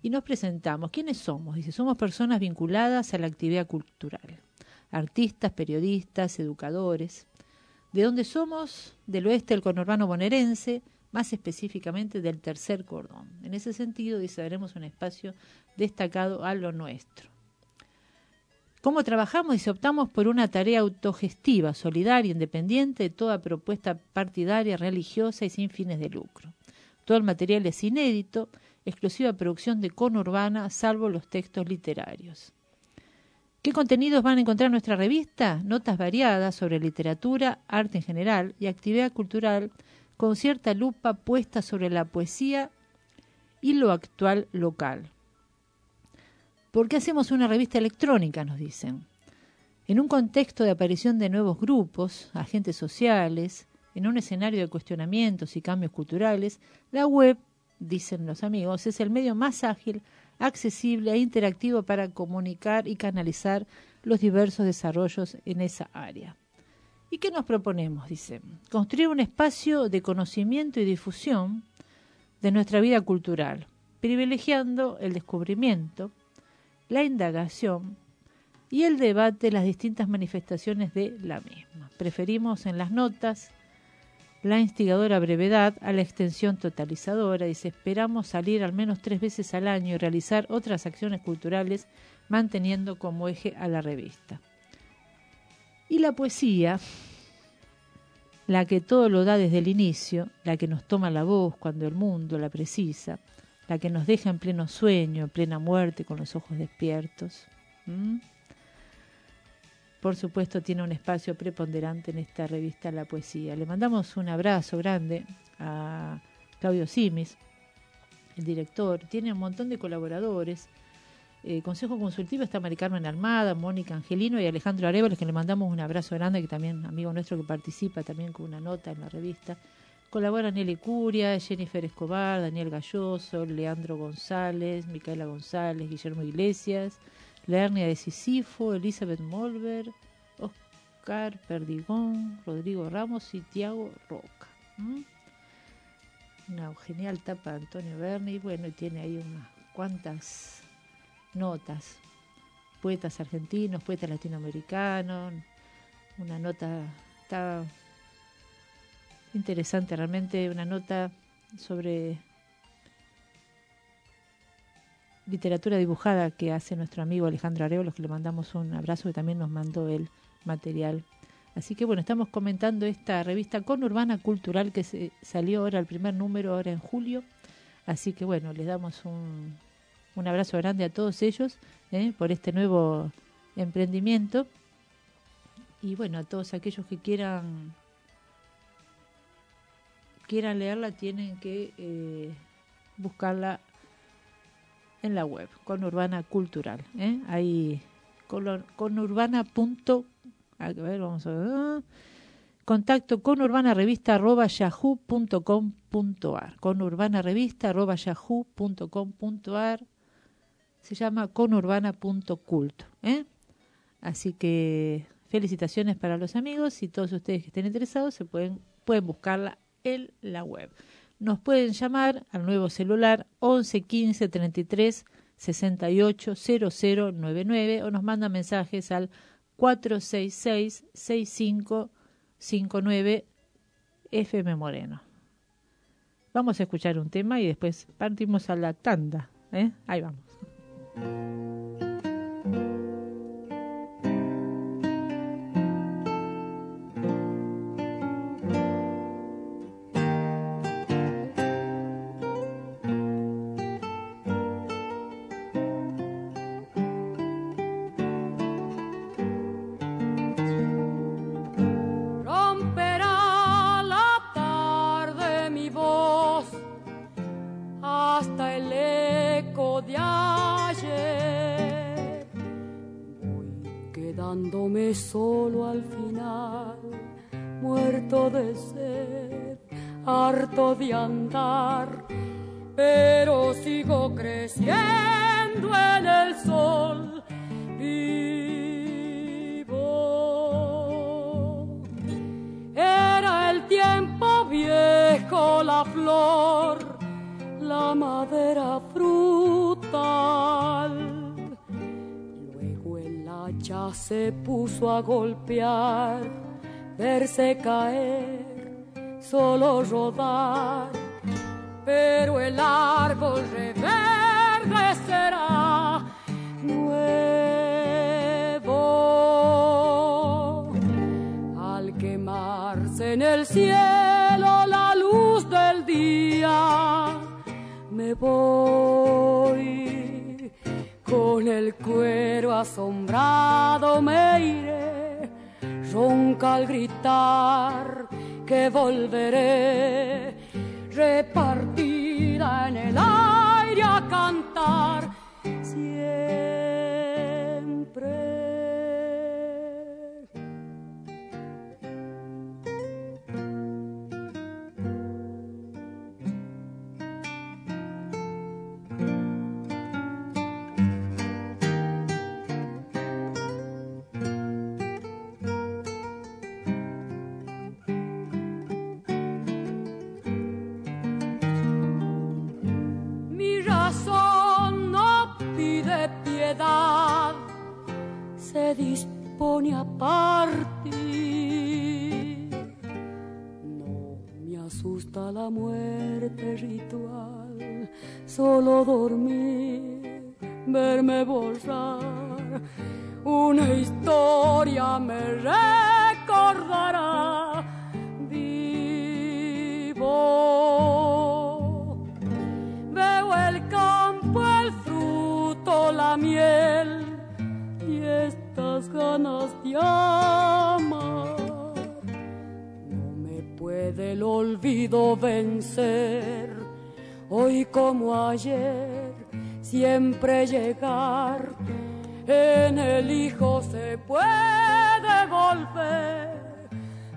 Y nos presentamos. ¿Quiénes somos? Dice, somos personas vinculadas a la actividad cultural. Artistas, periodistas, educadores. ¿De dónde somos? Del oeste del conurbano bonaerense, más específicamente del Tercer Cordón. En ese sentido, dice, daremos un espacio destacado a lo nuestro. ¿Cómo trabajamos? Dice, optamos por una tarea autogestiva, solidaria, independiente de toda propuesta partidaria, religiosa y sin fines de lucro. Todo el material es inédito, exclusiva producción de Conurbana, salvo los textos literarios. ¿Qué contenidos van a encontrar en nuestra revista? Notas variadas sobre literatura, arte en general y actividad cultural, con cierta lupa puesta sobre la poesía y lo actual local. ¿Por qué hacemos una revista electrónica?, nos dicen. En un contexto de aparición de nuevos grupos, agentes sociales, en un escenario de cuestionamientos y cambios culturales, la web, dicen los amigos, es el medio más ágil, accesible e interactivo para comunicar y canalizar los diversos desarrollos en esa área. ¿Y qué nos proponemos? Dicen, construir un espacio de conocimiento y difusión de nuestra vida cultural, privilegiando el descubrimiento, la indagación y el debate de las distintas manifestaciones de la misma. Preferimos en las notas la instigadora brevedad a la extensión totalizadora. Dice, esperamos salir al menos 3 veces al año y realizar otras acciones culturales manteniendo como eje a la revista. Y la poesía, la que todo lo da desde el inicio, la que nos toma la voz cuando el mundo la precisa, la que nos deja en pleno sueño, en plena muerte, con los ojos despiertos. Por supuesto, tiene un espacio preponderante en esta revista La Poesía. Le mandamos un abrazo grande a Claudio Simis, el director. Tiene un montón de colaboradores. Consejo Consultivo está Mari Carmen Almada, Mónica Angelino y Alejandro Arévalo, que le mandamos un abrazo grande, que también amigo nuestro que participa también con una nota en la revista. Colaboran Nelly Curia, Jennifer Escobar, Daniel Galloso, Leandro González, Micaela González, Guillermo Iglesias, la Hernia de Sísifo, Elizabeth Molver, Oscar Perdigón, Rodrigo Ramos y Tiago Roca. Una genial tapa de Antonio Berni. Bueno, y tiene ahí unas cuantas notas. Poetas argentinos, poetas latinoamericanos. Una nota, está interesante realmente, una nota sobre literatura dibujada que hace nuestro amigo Alejandro Arévalo, que le mandamos un abrazo, que también nos mandó el material. Así que bueno, estamos comentando esta revista Conurbana Cultural que salió ahora, el primer número ahora en julio. Así que bueno, les damos un abrazo grande a todos ellos por este nuevo emprendimiento. Y bueno, a todos aquellos que quieran leerla, tienen que buscarla en la web, Conurbana Cultural. Ahí, conurbana. A ver, vamos a ver. Contacto conurbanarevista@yahoo.com.ar. Conurbanarevista@yahoo.com.ar. Se llama conurbana.cult. Así que felicitaciones para los amigos y todos ustedes que estén interesados pueden buscarla en la web. Nos pueden llamar al nuevo celular 11 15 33 68 0099 o nos mandan mensajes al 466 6559 FM Moreno. Vamos a escuchar un tema y después partimos a la tanda. Ahí vamos. Solo al final, muerto de sed, harto de andar, pero sigo creciendo en el sol vivo. Era el tiempo viejo, la flor, la madera, fruta cristal. Luego el hacha se puso a golpear, verse caer, solo rodar, pero el árbol reverdecerá nuevo. Al quemarse en el cielo la luz del día, me voy, con el cuero asombrado me iré, ronca al gritar que volveré, repartida en el aire a cantar siempre. Se dispone a partir. No me asusta la muerte ritual, solo dormir, verme borrar. Una historia me recordará vivo. Veo el campo, el fruto, la miel y estas ganas de amar. No me puede el olvido vencer, hoy como ayer, siempre llegar. En el hijo se puede volver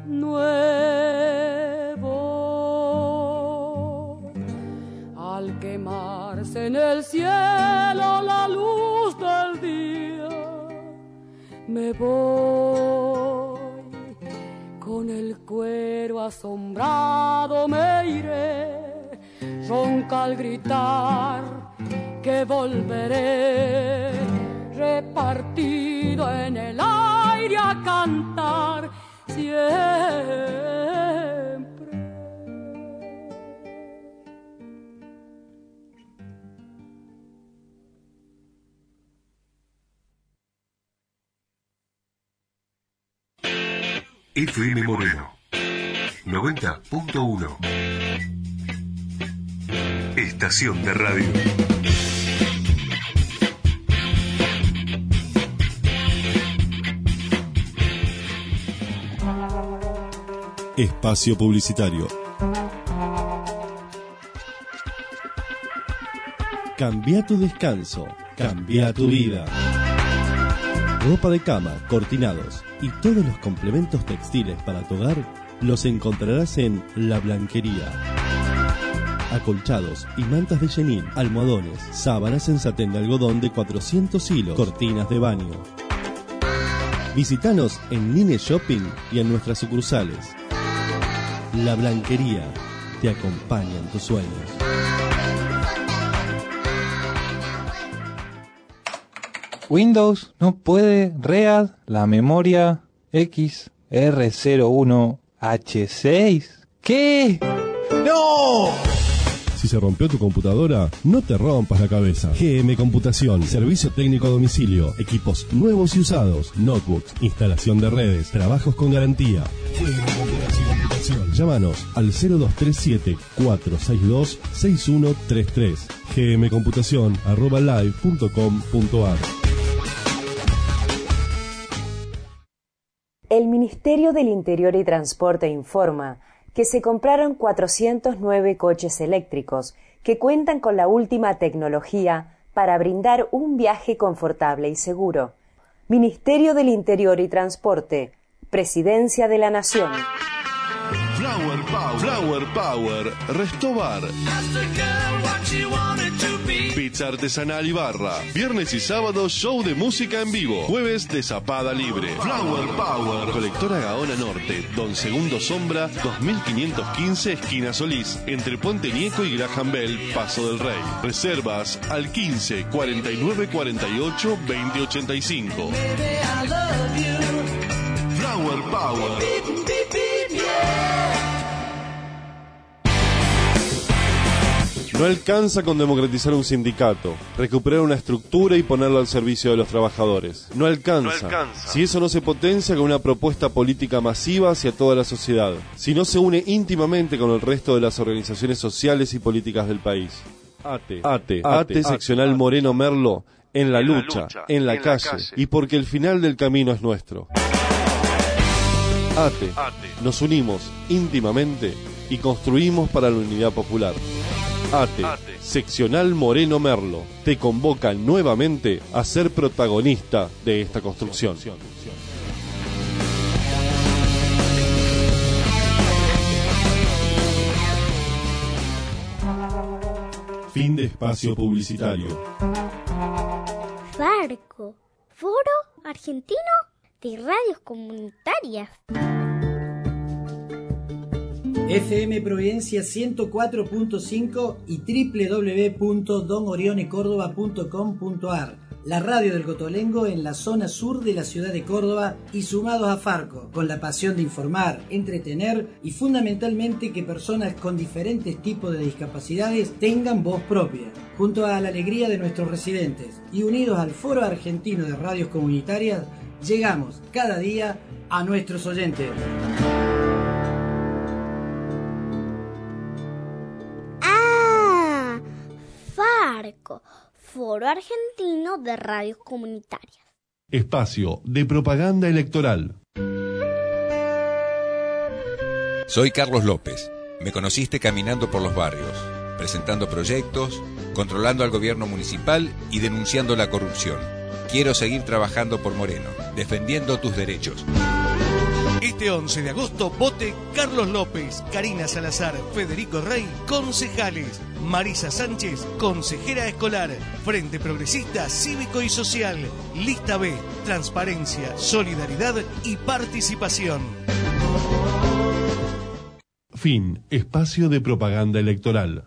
nuevo. Al quemarse en el cielo la luz del día, me voy, con el cuero asombrado me iré, ronca al gritar que volveré, repartido en el aire a cantar siempre. FM Moreno 90.1. Estación de radio. Espacio publicitario. Cambia tu descanso, cambia tu vida. Ropa de cama, cortinados y todos los complementos textiles para tu hogar los encontrarás en La Blanquería. Acolchados y mantas de chenil, almohadones, sábanas en satén de algodón de 400 hilos, cortinas de baño. Visítanos en Nine Shopping y en nuestras sucursales. La Blanquería te acompaña en tus sueños. Windows no puede read la memoria XR01H6. ¿Qué? ¡No! Si se rompió tu computadora, no te rompas la cabeza. GM Computación, servicio técnico a domicilio, equipos nuevos y usados, notebooks, instalación de redes, trabajos con garantía. GM Computación. Llámanos al 0237-462-6133. gmcomputacion@live.com.ar. El Ministerio del Interior y Transporte informa que se compraron 409 coches eléctricos que cuentan con la última tecnología para brindar un viaje confortable y seguro. Ministerio del Interior y Transporte, Presidencia de la Nación. Flower Power, Restobar. Pizza artesanal y barra. Viernes y sábado, show de música en vivo. Jueves, desapada libre. Flower Power. Colectora Gaona Norte, Don Segundo Sombra, 2515, esquina Solís. Entre Puente Nieco y Graham Bell, Paso del Rey. Reservas al 15 49 48 20 85. Flower Power. No alcanza con democratizar un sindicato, recuperar una estructura y ponerlo al servicio de los trabajadores. No alcanza. Si eso no se potencia con una propuesta política masiva hacia toda la sociedad. Si no se une íntimamente con el resto de las organizaciones sociales y políticas del país. ATE, seccional Moreno Merlo, en la lucha, en la calle, y porque el final del camino es nuestro. ATE, nos unimos íntimamente y construimos para la unidad popular. ATE, seccional Moreno Merlo, te convoca nuevamente a ser protagonista de esta construcción. Fin de espacio publicitario. Farco, Foro Argentino de Radios Comunitarias. FM Providencia 104.5 y www.donorionecordoba.com.ar. La radio del Cotolengo en la zona sur de la ciudad de Córdoba y sumados a Farco, con la pasión de informar, entretener y fundamentalmente que personas con diferentes tipos de discapacidades tengan voz propia, junto a la alegría de nuestros residentes y unidos al Foro Argentino de Radios Comunitarias, llegamos cada día a nuestros oyentes. Farco, Foro Argentino de Radios Comunitarias. Espacio de propaganda electoral. Soy Carlos López. Me conociste caminando por los barrios, presentando proyectos, controlando al gobierno municipal y denunciando la corrupción. Quiero seguir trabajando por Moreno, defendiendo tus derechos. Este 11 de agosto, vote Carlos López, Karina Salazar, Federico Rey, concejales. Marisa Sánchez, consejera escolar. Frente Progresista Cívico y Social. Lista B, transparencia, solidaridad y participación. Fin, espacio de propaganda electoral.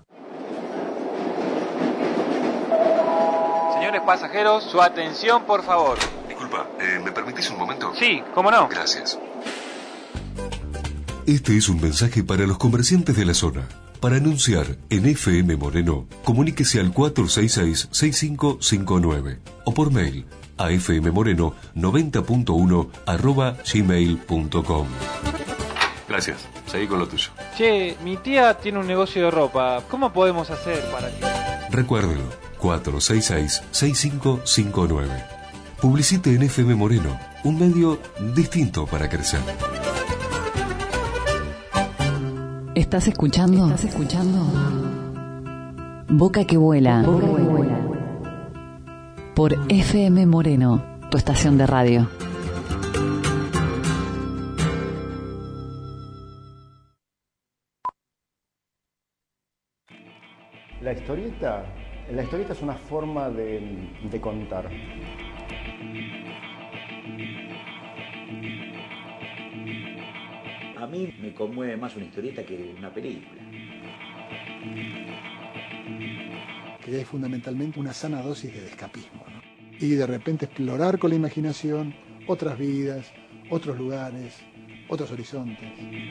Señores pasajeros, su atención, por favor. Disculpa, ¿me permitís un momento? Sí, ¿cómo no? Gracias. Este es un mensaje para los comerciantes de la zona. Para anunciar en FM Moreno, comuníquese al 466-6559 o por mail a fmmoreno90.1@gmail.com. Gracias. Seguí con lo tuyo. Che, mi tía tiene un negocio de ropa. ¿Cómo podemos hacer para que...? Recuérdelo, 466-6559. Publicite en FM Moreno, un medio distinto para crecer. ¿Estás escuchando? Boca que vuela. Por FM Moreno, tu estación de radio. La historieta es una forma de contar. A mí me conmueve más una historieta que una película. Que es fundamentalmente una sana dosis de escapismo, ¿no? Y de repente explorar con la imaginación otras vidas, otros lugares, otros horizontes.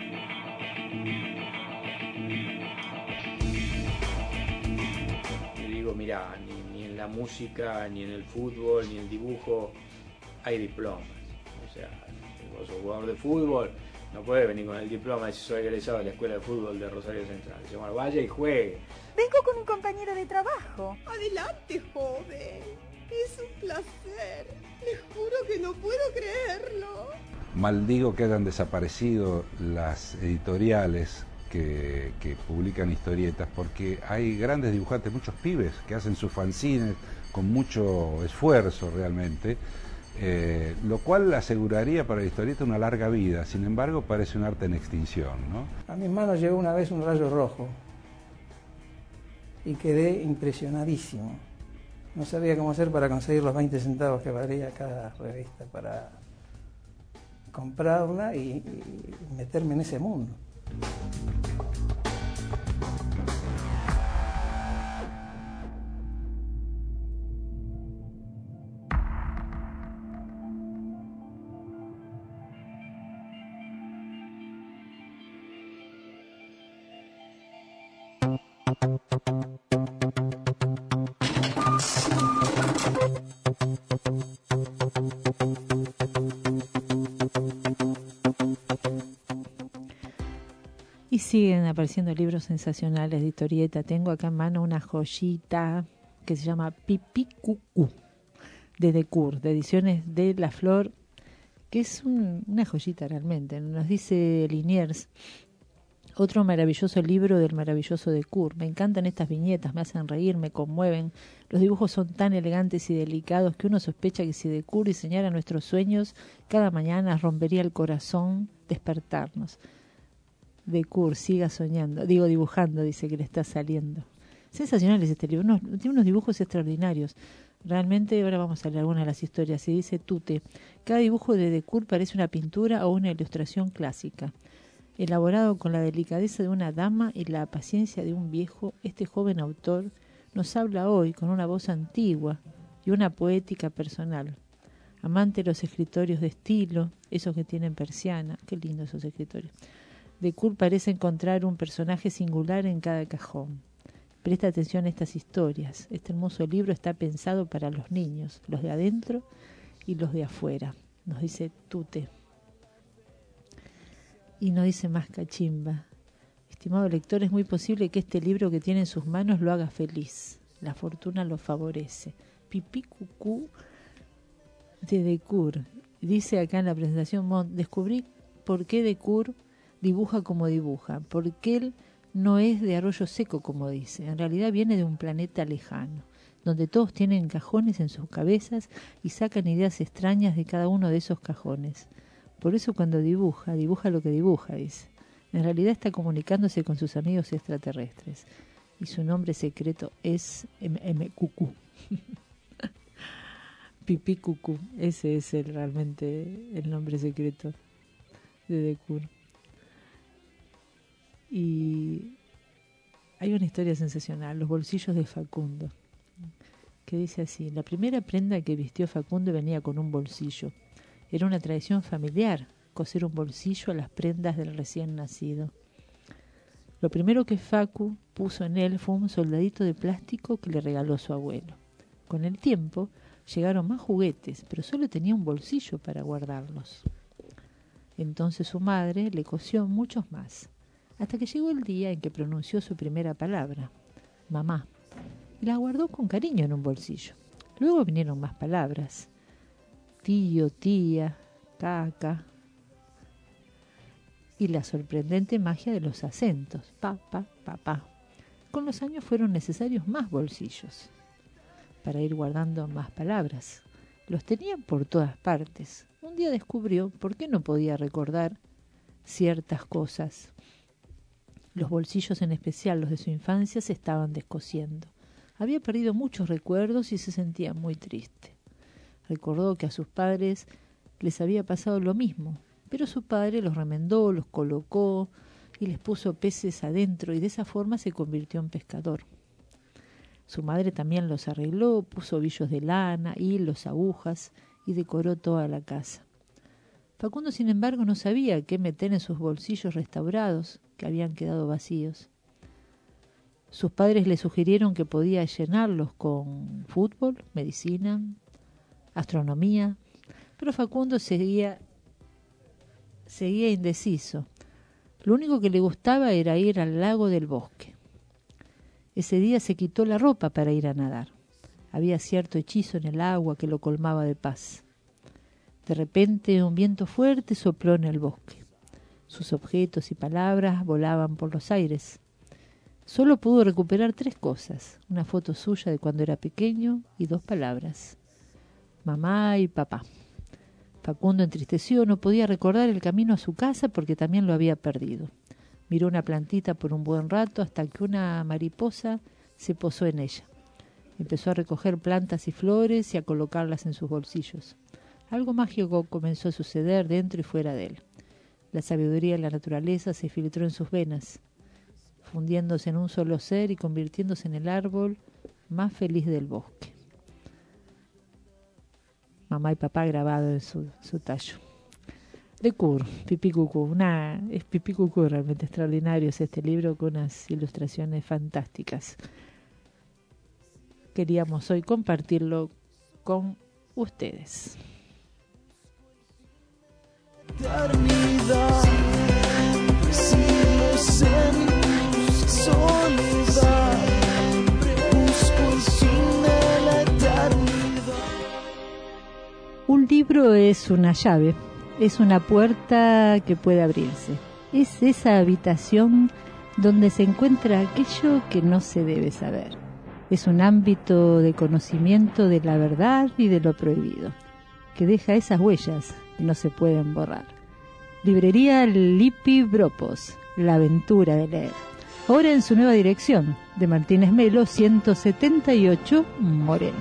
Y digo, mirá, ni en la música, ni en el fútbol, ni en el dibujo hay diplomas. O sea, vos sos jugador de fútbol, no puede venir con el diploma de si soy egresado de la Escuela de Fútbol de Rosario Central. Dice, bueno, vaya y juegue. Vengo con un compañero de trabajo. Adelante, joven. Es un placer. Les juro que no puedo creerlo. Maldigo que hayan desaparecido las editoriales que publican historietas, porque hay grandes dibujantes, muchos pibes que hacen sus fanzines con mucho esfuerzo realmente. Lo cual aseguraría para la historieta una larga vida. Sin embargo, parece un arte en extinción, ¿no? A mis manos llegó una vez un rayo rojo y quedé impresionadísimo. No sabía cómo hacer para conseguir los 20 centavos que valía cada revista para comprarla y meterme en ese mundo. Y siguen apareciendo libros sensacionales de historieta. Tengo acá en mano una joyita que se llama Pipí Cucú, de Decour, de Ediciones de La Flor, que es una joyita realmente. Nos dice Liniers, otro maravilloso libro del maravilloso Decour. Me encantan estas viñetas, me hacen reír, me conmueven. Los dibujos son tan elegantes y delicados que uno sospecha que si Decour diseñara nuestros sueños, cada mañana rompería el corazón despertarnos. Decour, siga soñando, dibujando, dice que le está saliendo. Sensacional es este libro, tiene unos dibujos extraordinarios. Realmente, ahora vamos a leer algunas de las historias. Se dice Tute, cada dibujo de Decour parece una pintura o una ilustración clásica. Elaborado con la delicadeza de una dama y la paciencia de un viejo, este joven autor nos habla hoy con una voz antigua y una poética personal. Amante de los escritorios de estilo, esos que tienen persiana, qué lindos esos escritorios. Decour parece encontrar un personaje singular en cada cajón. Presta atención a estas historias. Este hermoso libro está pensado para los niños, los de adentro y los de afuera, nos dice Tute. Y nos dice más Cachimba. Estimado lector, es muy posible que este libro que tiene en sus manos lo haga feliz. La fortuna lo favorece. Pipí Cucú de Decour. Dice acá en la presentación, descubrí por qué Decour dibuja como dibuja, porque él no es de Arroyo Seco, como dice. En realidad viene de un planeta lejano, donde todos tienen cajones en sus cabezas y sacan ideas extrañas de cada uno de esos cajones. Por eso cuando dibuja lo que dibuja, dice. En realidad está comunicándose con sus amigos extraterrestres. Y su nombre secreto es Cucú. Pipí Cucú. Ese es realmente el nombre secreto de Decour. Y hay una historia sensacional, los bolsillos de Facundo, que dice así: la primera prenda que vistió Facundo venía con un bolsillo. Era una tradición familiar, coser un bolsillo a las prendas del recién nacido. Lo primero que Facu puso en él fue un soldadito de plástico que le regaló su abuelo. Con el tiempo llegaron más juguetes, pero solo tenía un bolsillo para guardarlos. Entonces su madre le cosió muchos más, hasta que llegó el día en que pronunció su primera palabra, mamá, y la guardó con cariño en un bolsillo. Luego vinieron más palabras, tío, tía, caca, y la sorprendente magia de los acentos, papá, papá. Con los años fueron necesarios más bolsillos para ir guardando más palabras. Los tenían por todas partes. Un día descubrió por qué no podía recordar ciertas cosas. Los bolsillos, en especial los de su infancia, se estaban descosiendo. Había perdido muchos recuerdos y se sentía muy triste. Recordó que a sus padres les había pasado lo mismo, pero su padre los remendó, los colocó y les puso peces adentro, y de esa forma se convirtió en pescador. Su madre también los arregló, puso ovillos de lana, hilos, agujas y decoró toda la casa. Facundo, sin embargo, no sabía qué meter en sus bolsillos restaurados, que habían quedado vacíos. Sus padres le sugirieron que podía llenarlos con fútbol, medicina, astronomía, pero Facundo seguía indeciso. Lo único que le gustaba era ir al lago del bosque. Ese día se quitó la ropa para ir a nadar. Había cierto hechizo en el agua que lo colmaba de paz. De repente un viento fuerte sopló en el bosque. Sus objetos y palabras volaban por los aires. Solo pudo recuperar 3 cosas: una foto suya de cuando era pequeño y 2 palabras: mamá y papá. Facundo, entristecido, no podía recordar el camino a su casa porque también lo había perdido. Miró una plantita por un buen rato hasta que una mariposa se posó en ella. Empezó a recoger plantas y flores y a colocarlas en sus bolsillos. Algo mágico comenzó a suceder dentro y fuera de él. La sabiduría de la naturaleza se filtró en sus venas, fundiéndose en un solo ser y convirtiéndose en el árbol más feliz del bosque. Mamá y papá grabado en su tallo. De Kur, Pipí Cucú. Es Pipí Cucú, realmente extraordinario es este libro con unas ilustraciones fantásticas. Queríamos hoy compartirlo con ustedes. Eternidad, siglos en soledad, busco el fin de la eternidad. Un libro es una llave, es una puerta que puede abrirse. Es esa habitación donde se encuentra aquello que no se debe saber. Es un ámbito de conocimiento de la verdad y de lo prohibido, que deja esas huellas que no se pueden borrar. Librería Lippi Bropos, la aventura de leer. Ahora en su nueva dirección, de Martínez Melo, 178, Moreno.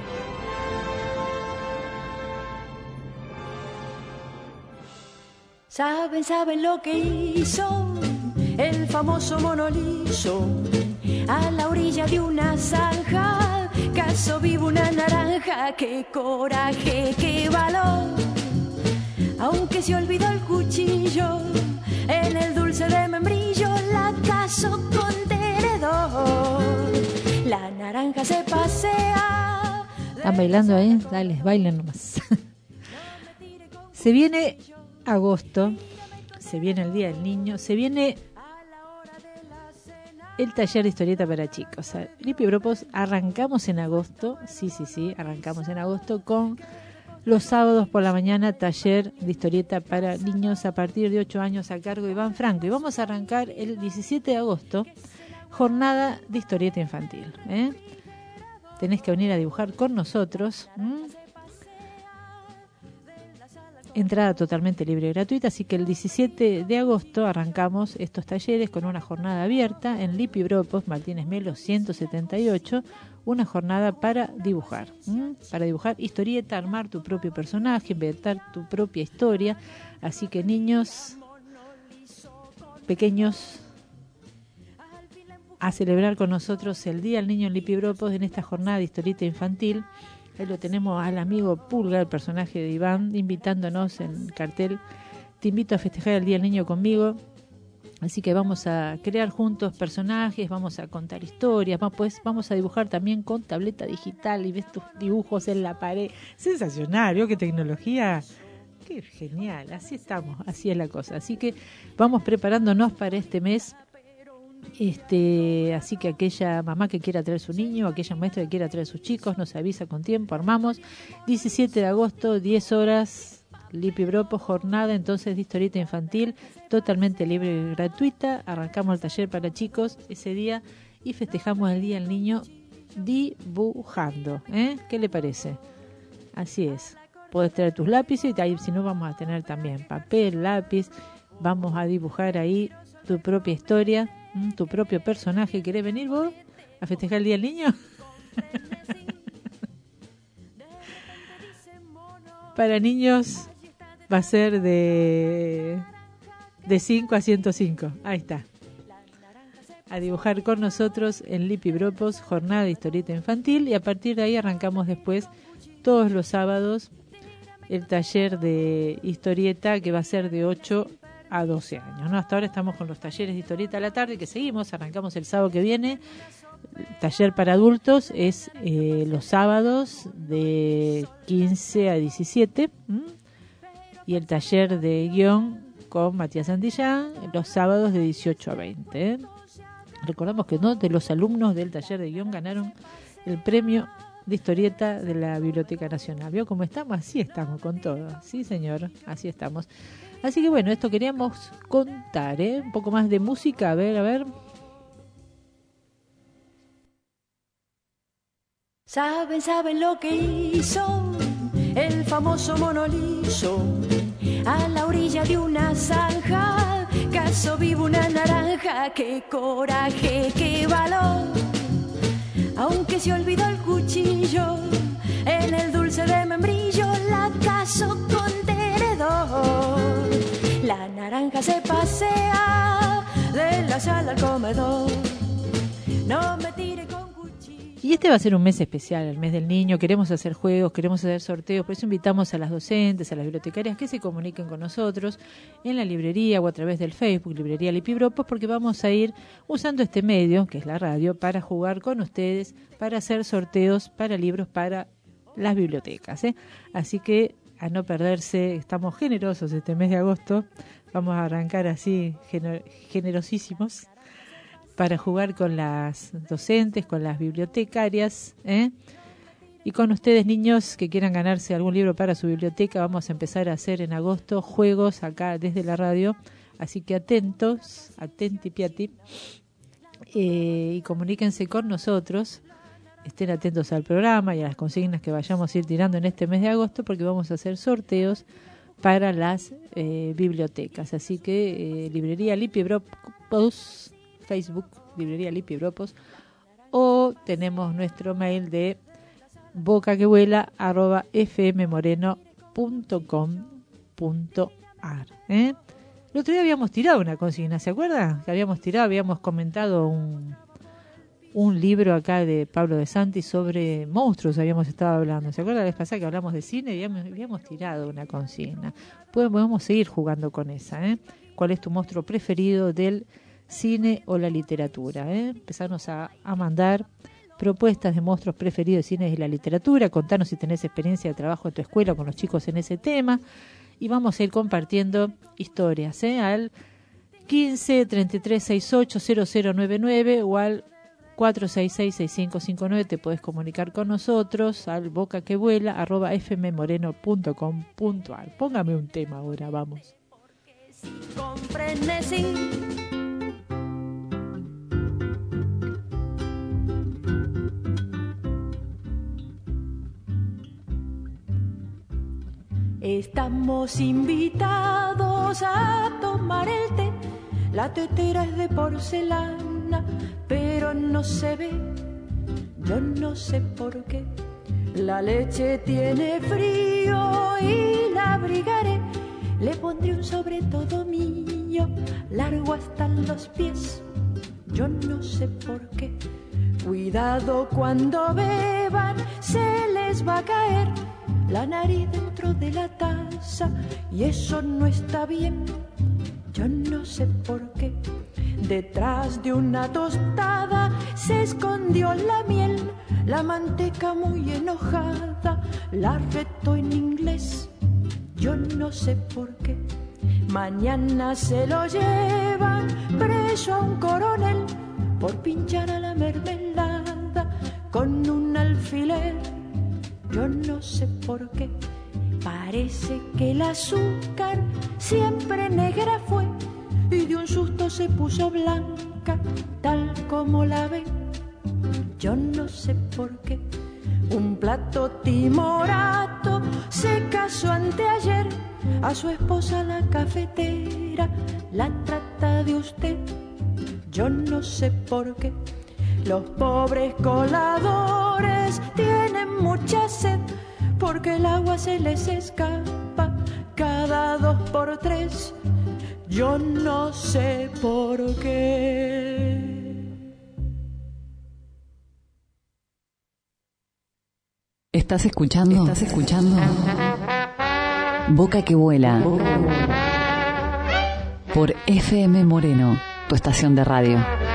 Saben lo que hizo el famoso monoliso a la orilla de una zanja, caso vivo una naranja, qué coraje, qué valor, aunque se olvidó el cuchillo en el dulce de membrillo, la caso con tenedor, la naranja se pasea. ¿Están bailando ahí? Dale, bailen nomás. Se viene agosto, se viene el Día del Niño, se viene el taller de historieta para chicos. Lippi Bropos arrancamos en agosto, sí, arrancamos en agosto con los sábados por la mañana, taller de historieta para niños a partir de 8 años a cargo de Iván Franco. Y vamos a arrancar el 17 de agosto, jornada de historieta infantil. Tenés que venir a dibujar con nosotros. Entrada totalmente libre y gratuita, así que el 17 de agosto arrancamos estos talleres con una jornada abierta en Lippi Bropos, Martínez Melo 178, una jornada para dibujar historieta, armar tu propio personaje, inventar tu propia historia, así que niños pequeños a celebrar con nosotros el Día del Niño en Lippi Bropos en esta jornada de historieta infantil. Ahí lo tenemos al amigo Pulga, el personaje de Iván, invitándonos en cartel. Te invito a festejar el Día del Niño conmigo. Así que vamos a crear juntos personajes, vamos a contar historias, vamos a dibujar también con tableta digital y ves tus dibujos en la pared. Sensacional, ¿vio qué tecnología? Qué genial, así estamos, así es la cosa. Así que vamos preparándonos para este mes. Así que aquella mamá que quiera traer su niño, aquella maestra que quiera traer sus chicos, nos avisa con tiempo, armamos. 17 de agosto, 10 horas, Lippi Bropos, jornada entonces de historieta infantil, totalmente libre y gratuita. Arrancamos el taller para chicos ese día y festejamos el Día del Niño dibujando. ¿Qué le parece? Así es. Podés traer tus lápices y ahí, si no, vamos a tener también papel, lápiz. Vamos a dibujar ahí tu propia historia, tu propio personaje. ¿Querés venir vos a festejar el Día del Niño? Para niños va a ser de 5 a 105. Ahí está. A dibujar con nosotros en Lippi Bropos, jornada de historieta infantil, y a partir de ahí arrancamos después todos los sábados el taller de historieta que va a ser de 8 a 12 años, ¿no? Hasta ahora estamos con los talleres de historieta a la tarde, que seguimos, arrancamos el sábado que viene. El taller para adultos es los sábados de 15 a 17, y el taller de guión con Matías Santillán los sábados de 18 a 20. Recordamos que dos de los alumnos del taller de guión ganaron el premio de historieta de la Biblioteca Nacional. ¿Vio cómo estamos? Así estamos con todo. Sí, señor, así estamos. Así que bueno, esto queríamos contar, un poco más de música. A ver. Saben lo que hizo el famoso monoliso a la orilla de una zanja, caso vivo una naranja, qué coraje, qué valor, aunque se olvidó el cuchillo, en el dulce de membrillo la cazo con tenedor. La naranja se pasea de la sala al comedor, no me tire con cuchillo. Y este va a ser un mes especial, el mes del niño. Queremos hacer juegos, queremos hacer sorteos, por eso invitamos a las docentes, a las bibliotecarias que se comuniquen con nosotros en la librería o a través del Facebook, Librería Lipibropos, porque vamos a ir usando este medio, que es la radio, para jugar con ustedes, para hacer sorteos para libros para las bibliotecas, ¿eh? Así que a no perderse, estamos generosos este mes de agosto, vamos a arrancar así generosísimos para jugar con las docentes, con las bibliotecarias, y con ustedes niños que quieran ganarse algún libro para su biblioteca. Vamos a empezar a hacer en agosto juegos acá desde la radio, así que atentos, atenti piati, y comuníquense con nosotros. Estén atentos al programa y a las consignas que vayamos a ir tirando en este mes de agosto, porque vamos a hacer sorteos para las bibliotecas. Así que Librería Lipibropos, Facebook, Librería Lipibropos, o tenemos nuestro mail de bocaquevuela@fmmoreno.com.ar. El otro día habíamos tirado una consigna, ¿se acuerdan? Que habíamos comentado un libro acá de Pablo de Santi sobre monstruos, habíamos estado hablando. ¿Se acuerdan la vez pasada que hablamos de cine y habíamos tirado una consigna? Podemos seguir jugando con esa, ¿Cuál es tu monstruo preferido del cine o la literatura? Empezarnos a mandar propuestas de monstruos preferidos de cine y la literatura. Contanos si tenés experiencia de trabajo en tu escuela con los chicos en ese tema. Y vamos a ir compartiendo historias, al 15 33 68 0099 o al 466-6559. Te podés comunicar con nosotros al bocaquevuela@fmmoreno.com.ar. Póngame un tema ahora, vamos. Con frenesí. Estamos invitados a tomar el té. La tetera es de porcelana, pero no se ve, yo no sé por qué. La leche tiene frío y la abrigaré. Le pondré un sobre todo mío, largo hasta los pies, yo no sé por qué. Cuidado cuando beban, se les va a caer la nariz dentro de la taza y eso no está bien, yo no sé por qué. Detrás de una tostada se escondió la miel, la manteca muy enojada la retó en inglés, yo no sé por qué. Mañana se lo llevan preso a un coronel por pinchar a la mermelada con un alfiler, yo no sé por qué. Parece que el azúcar siempre negra fue y de un susto se puso blanca, tal como la ve, yo no sé por qué. Un plato timorato se casó anteayer, a su esposa la cafetera la trata de usted, yo no sé por qué. Los pobres coladores tienen mucha sed porque el agua se les escapa cada 2 por 3, yo no sé por qué. ¿Estás escuchando? Boca que vuela. Por FM Moreno, tu estación de radio.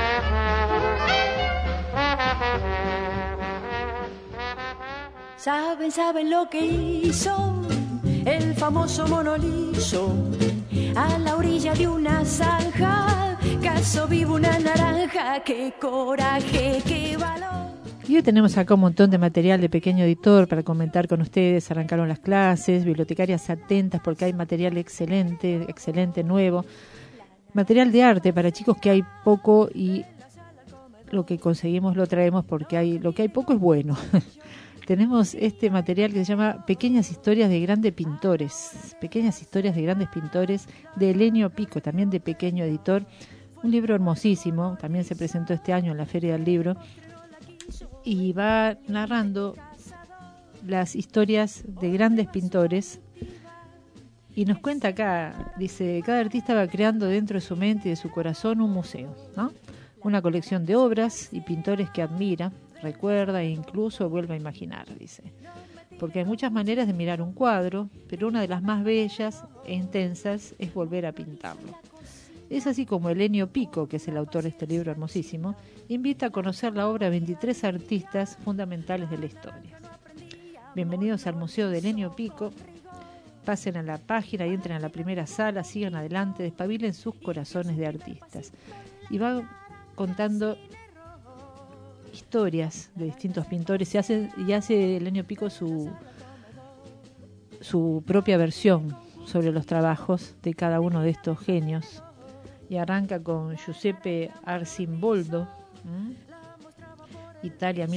Saben lo que hizo el famoso mono liso a la orilla de una zanja, cazó vivo una naranja, qué coraje, qué valor. Y hoy tenemos acá un montón de material de Pequeño Editor para comentar con ustedes. Arrancaron las clases, bibliotecarias atentas porque hay material excelente, nuevo. Material de arte para chicos que hay poco y lo que conseguimos lo traemos porque lo que hay poco es bueno. Tenemos este material que se llama Pequeñas historias de grandes pintores. Pequeñas historias de grandes pintores de Elenio Pico, también de Pequeño Editor. Un libro hermosísimo, también se presentó este año en la Feria del Libro. y va narrando las historias de grandes pintores. Y nos cuenta acá, dice, cada artista va creando dentro de su mente y de su corazón un museo, ¿no? Una colección de obras y pintores que admira, recuerda e incluso vuelve a imaginar, dice. Porque hay muchas maneras de mirar un cuadro, pero una de las más bellas e intensas es volver a pintarlo. Es así como Helenio Pico, que es el autor de este libro hermosísimo, invita a conocer la obra de 23 artistas fundamentales de la historia. Bienvenidos al Museo de Helenio Pico. Pasen a la página y entren a la primera sala, sigan adelante, despabilen sus corazones de artistas. Y va contando historias de distintos pintores y hace Helenio Pico su propia versión sobre los trabajos de cada uno de estos genios. Y arranca con Giuseppe Arcimboldo, Italia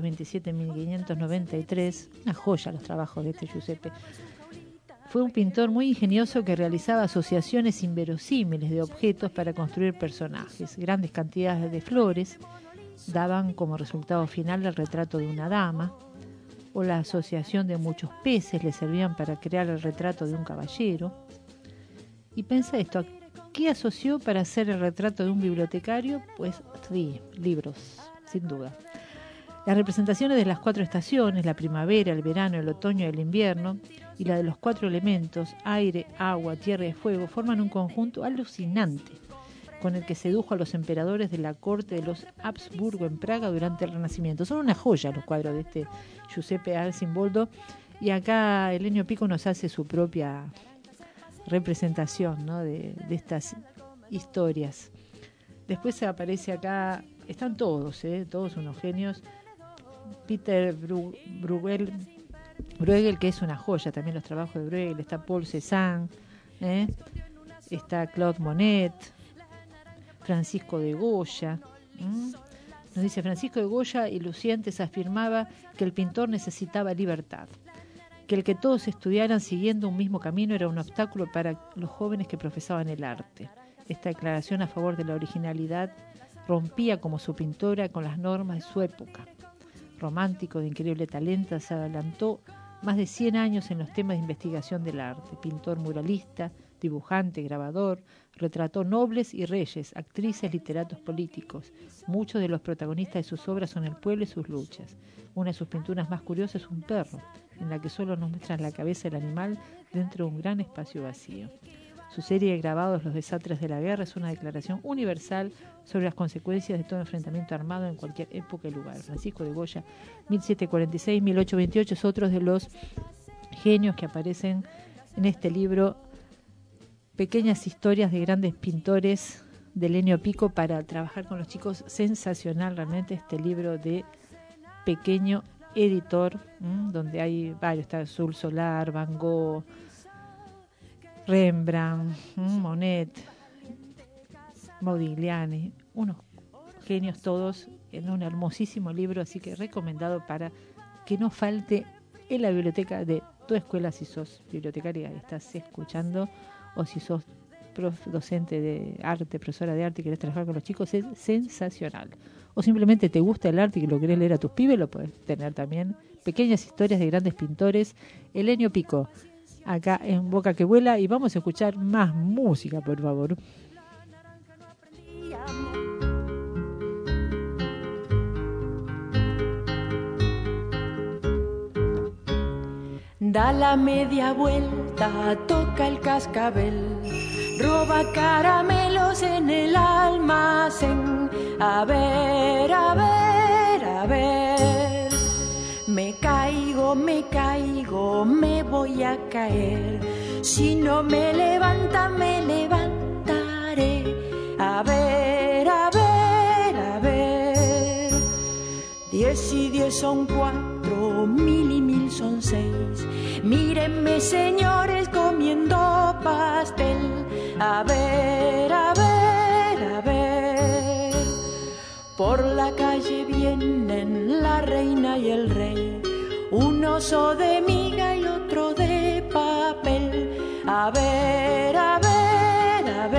1527-1593, una joya los trabajos de este Giuseppe. Fue un pintor muy ingenioso que realizaba asociaciones inverosímiles de objetos para construir personajes. Grandes cantidades de flores daban como resultado final el retrato de una dama, o la asociación de muchos peces le servían para crear el retrato de un caballero. Y pensa esto, ¿qué asoció para hacer el retrato de un bibliotecario? Pues sí, libros, sin duda. Las representaciones de las 4 estaciones, la primavera, el verano, el otoño y el invierno, y la de los 4 elementos, aire, agua, tierra y fuego, forman un conjunto alucinante con el que sedujo a los emperadores de la corte de los Habsburgo en Praga durante el Renacimiento. Son una joya los cuadros de este Giuseppe Arcimboldo, y acá Helenio Pico nos hace su propia representación, ¿no?, de estas historias. Después aparece acá, están todos, todos unos genios. Peter Bruegel, que es una joya, también los trabajos de Bruegel. Está Paul Cézanne, está Claude Monet, Francisco de Goya. Nos dice, Francisco de Goya y Lucientes afirmaba que el pintor necesitaba libertad, que el que todos estudiaran siguiendo un mismo camino era un obstáculo para los jóvenes que profesaban el arte. Esta declaración a favor de la originalidad rompía como su pintora con las normas de su época. Romántico, de increíble talento, se adelantó más de 100 años en los temas de investigación del arte. Pintor muralista, dibujante, grabador, retrató nobles y reyes, actrices, literatos políticos. Muchos de los protagonistas de sus obras son el pueblo y sus luchas. Una de sus pinturas más curiosas es un perro, en la que solo nos muestran la cabeza del animal dentro de un gran espacio vacío. Su serie de grabados Los desastres de la guerra es una declaración universal sobre las consecuencias de todo enfrentamiento armado en cualquier época y lugar. Francisco de Goya, 1746-1828, es otro de los genios que aparecen en este libro. Pequeñas historias de grandes pintores de Helenio Pico para trabajar con los chicos. Sensacional realmente este libro de pequeño editor, donde hay varios, está Azul Solar, Van Gogh, Rembrandt, Monet, Modigliani, unos genios todos en un hermosísimo libro, así que recomendado para que no falte en la biblioteca de tu escuela si sos bibliotecaria y estás escuchando, o si sos docente de arte, profesora de arte y querés trabajar con los chicos, es sensacional. O simplemente te gusta el arte y lo querés leer a tus pibes, lo podés tener también. Pequeñas historias de grandes pintores, Helenio Pico, acá en Boca que Vuela, y vamos a escuchar más música, por favor. Da la media vuelta, toca el cascabel, roba caramelos en el almacén. A ver, a ver, a ver. Me caigo, me voy a caer. Si no me levanta, me levantaré. A ver, a ver, a ver. 10 y 10 son 4, 1000 y 1000 son 6. Mírenme, señores, comiendo pastel. A ver, a ver, a ver. Por la calle vienen la reina y el rey, un oso de miga y otro de papel. A ver, a ver, a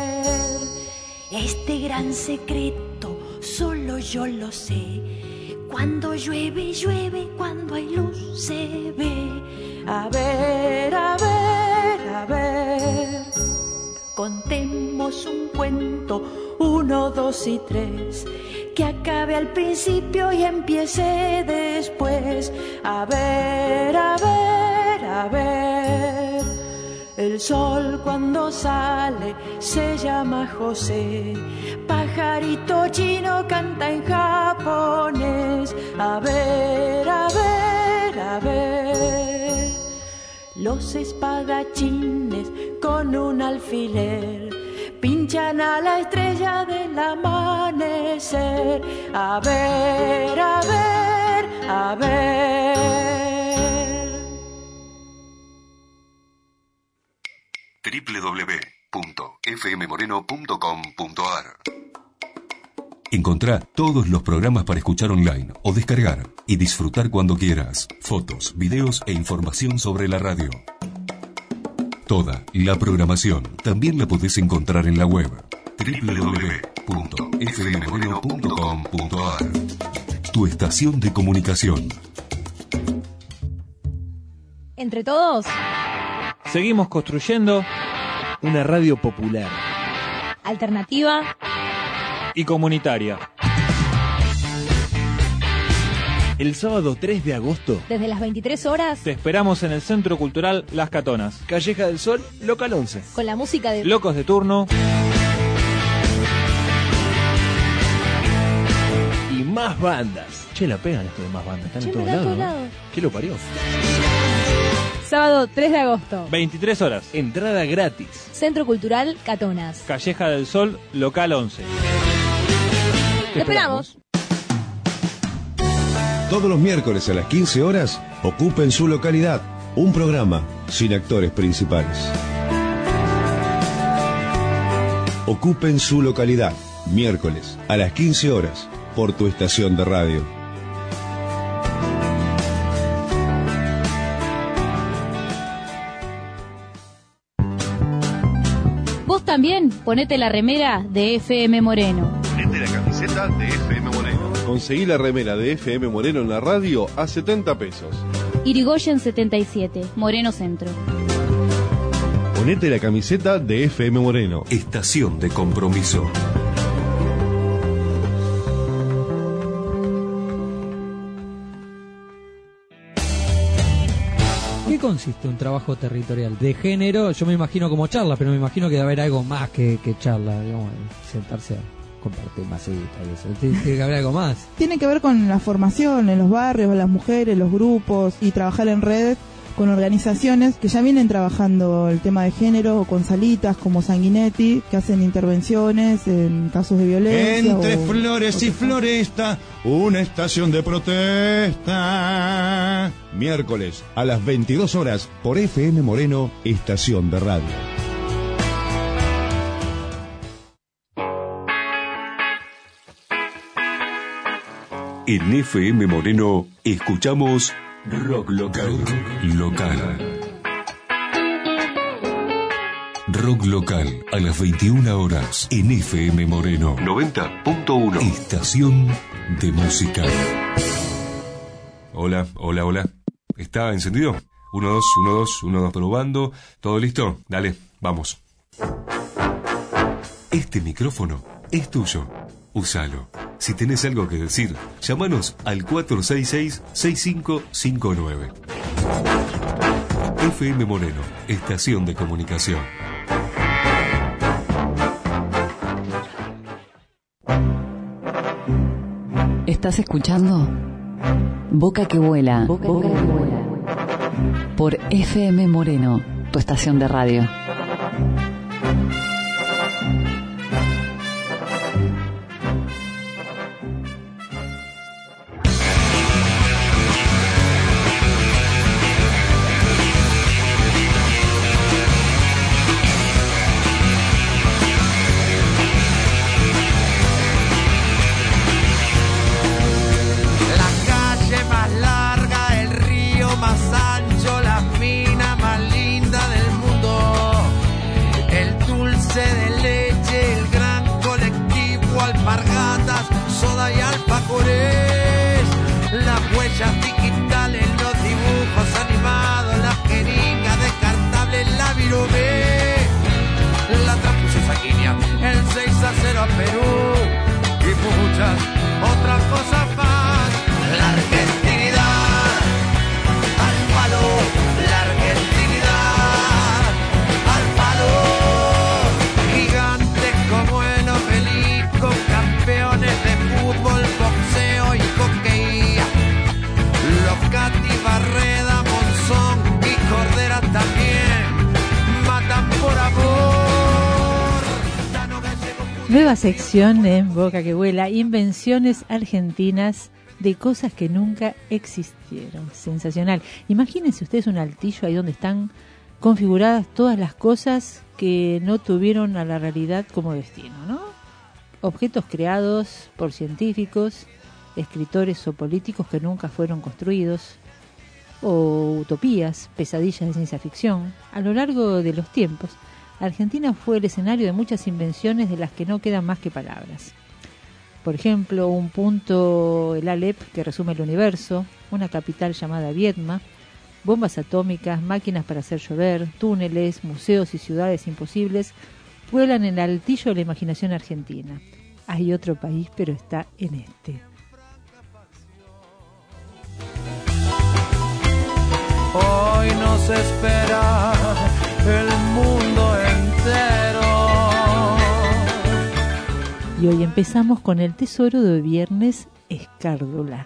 ver. Este gran secreto solo yo lo sé. Cuando llueve, llueve, cuando hay luz se ve. A ver, a ver, a ver. Contemos un cuento, 1, 2 y 3, que acabe al principio y empiece después. A ver, a ver, a ver. El sol cuando sale se llama José. Pajarito chino canta en japonés. A ver, a ver, a ver. Los espadachines con un alfiler pinchan a la estrella del amanecer. A ver, a ver, a ver. www.fmmoreno.com.ar. Encontrá todos los programas para escuchar online o descargar y disfrutar cuando quieras. Fotos, videos e información sobre la radio. Toda la programación también la podés encontrar en la web www.fmmoreno.com.ar. Tu estación de comunicación. Entre todos, seguimos construyendo una radio popular, alternativa y comunitaria. El sábado 3 de agosto, desde las 23 horas, te esperamos en el Centro Cultural Las Catonas, Calleja del Sol, local 11. Con la música de Locos de Turno y más bandas. Che, la pegan esto de más bandas, están en todos lados, ¿no? ¿Qué lo parió? Sábado 3 de agosto, 23 horas. Entrada gratis. Centro Cultural Catonas, Calleja del Sol, local 11. Te esperamos. Todos los miércoles a las 15 horas, Ocupen su localidad. Un programa sin actores principales. Ocupen su localidad. Miércoles a las 15 horas por tu estación de radio. Vos también ponete la remera de FM Moreno. Ponete la camiseta de FM Moreno. Conseguí la remera de FM Moreno en la radio a 70 pesos. Irigoyen 77, Moreno Centro. Ponete la camiseta de FM Moreno. Estación de compromiso. ¿Qué consiste un trabajo territorial? De género, yo me imagino como charla, pero me imagino que debe haber algo más que charla, digamos, sentarse a compartir masitas y eso. Tiene que haber algo más. Tiene que ver con la formación en los barrios, las mujeres, los grupos y trabajar en red con organizaciones que ya vienen trabajando el tema de género, o con salitas como Sanguinetti, que hacen intervenciones en casos de violencia. Entre flores y floresta, una estación de protesta. Miércoles a las 22 horas por FM Moreno, estación de radio. En FM Moreno escuchamos Rock Local. Rock Local a las 21 horas en FM Moreno 90.1. Estación de música. Hola. ¿Está encendido? 1, 2, 1, 2, 1, 2, probando. ¿Todo listo? Dale, vamos. Este micrófono es tuyo. Úsalo. Si tenés algo que decir, llámanos al 466-6559. FM Moreno, estación de comunicación. ¿Estás escuchando? Boca que vuela. Por FM Moreno, tu estación de radio. huellas digitales, los dibujos animados, las jeringas descartables, la virumé, la transfusión sanguínea, el 6-0 a Perú y muchas otras cosas más. La argentinidad al palo, la argentinidad al palo. Gigantes como el obelisco, campeones de fútbol, boxeo y hockey. Los Cati, Barreda, Monzón y Cordera también matan por amor. Nueva sección en Boca que Vuela, invenciones argentinas de cosas que nunca existieron. Sensacional. Imagínense ustedes un altillo ahí donde están configuradas todas las cosas que no tuvieron a la realidad como destino, ¿no? Objetos creados por científicos, escritores o políticos que nunca fueron construidos, o utopías, pesadillas de ciencia ficción. A lo largo de los tiempos, Argentina fue el escenario de muchas invenciones de las que no quedan más que palabras. Por ejemplo, un punto, el Alep, que resume el universo, una capital llamada Viedma, bombas atómicas, máquinas para hacer llover, túneles, museos y ciudades imposibles, vuelan en el altillo de la imaginación argentina. Hay otro país, pero está en este. Hoy nos espera el mundo entero. Y hoy empezamos con el tesoro de Viernes Escárdula.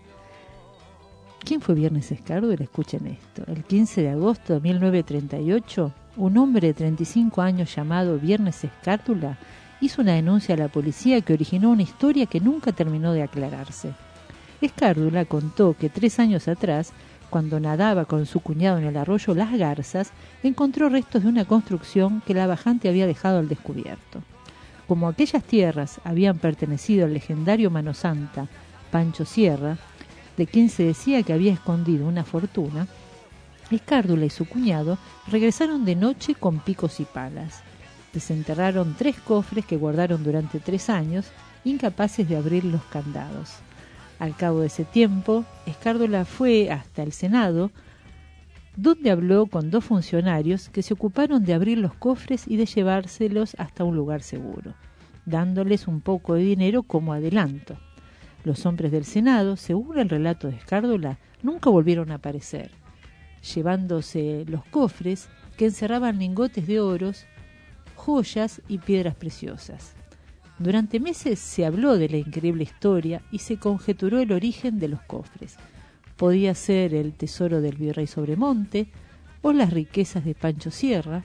¿Quién fue Viernes Escárdula? Escuchen esto. El 15 de agosto de 1938, un hombre de 35 años llamado Viernes Escárdula hizo una denuncia a la policía que originó una historia que nunca terminó de aclararse. Escárdula contó que 3 años atrás, cuando nadaba con su cuñado en el arroyo Las Garzas, encontró restos de una construcción que la bajante había dejado al descubierto. Como aquellas tierras habían pertenecido al legendario mano santa Pancho Sierra, de quien se decía que había escondido una fortuna, Escárdula y su cuñado regresaron de noche con picos y palas. Desenterraron 3 cofres que guardaron durante 3 años, incapaces de abrir los candados. Al cabo de ese tiempo, Escárdula fue hasta el Senado, donde habló con 2 funcionarios que se ocuparon de abrir los cofres y de llevárselos hasta un lugar seguro, dándoles un poco de dinero como adelanto. Los hombres del Senado, según el relato de Escárdula, nunca volvieron a aparecer, llevándose los cofres que encerraban lingotes de oros, joyas y piedras preciosas. Durante meses se habló de la increíble historia y se conjeturó el origen de los cofres. Podía ser el tesoro del virrey Sobremonte, o las riquezas de Pancho Sierra,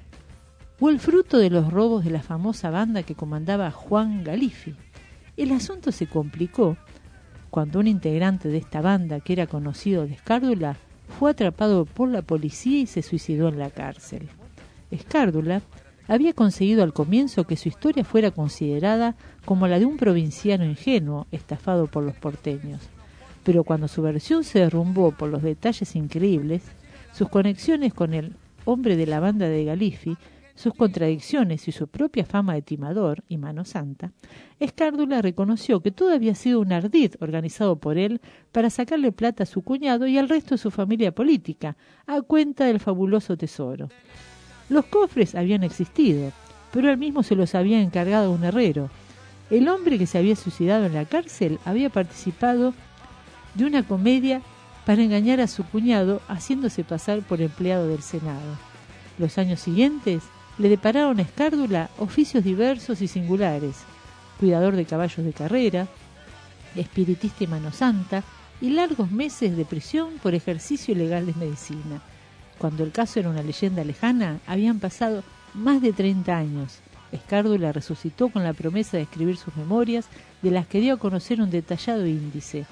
o el fruto de los robos de la famosa banda que comandaba Juan Galifi. El asunto se complicó cuando un integrante de esta banda, que era conocido de Escárdula, fue atrapado por la policía y se suicidó en la cárcel. Escárdula había conseguido al comienzo que su historia fuera considerada como la de un provinciano ingenuo estafado por los porteños. Pero cuando su versión se derrumbó por los detalles increíbles, sus conexiones con el hombre de la banda de Galifi, sus contradicciones y su propia fama de timador y mano santa, Escárdula reconoció que todo había sido un ardid organizado por él para sacarle plata a su cuñado y al resto de su familia política, a cuenta del fabuloso tesoro. Los cofres habían existido, pero él mismo se los había encargado a un herrero. El hombre que se había suicidado en la cárcel había participado de una comedia para engañar a su cuñado, haciéndose pasar por empleado del Senado. Los años siguientes le depararon a Escárdula oficios diversos y singulares: cuidador de caballos de carrera, espiritista y mano santa, y largos meses de prisión por ejercicio ilegal de medicina. Cuando el caso era una leyenda lejana, habían pasado más de 30 años. Escárdula resucitó con la promesa de escribir sus memorias, de las que dio a conocer un detallado índice.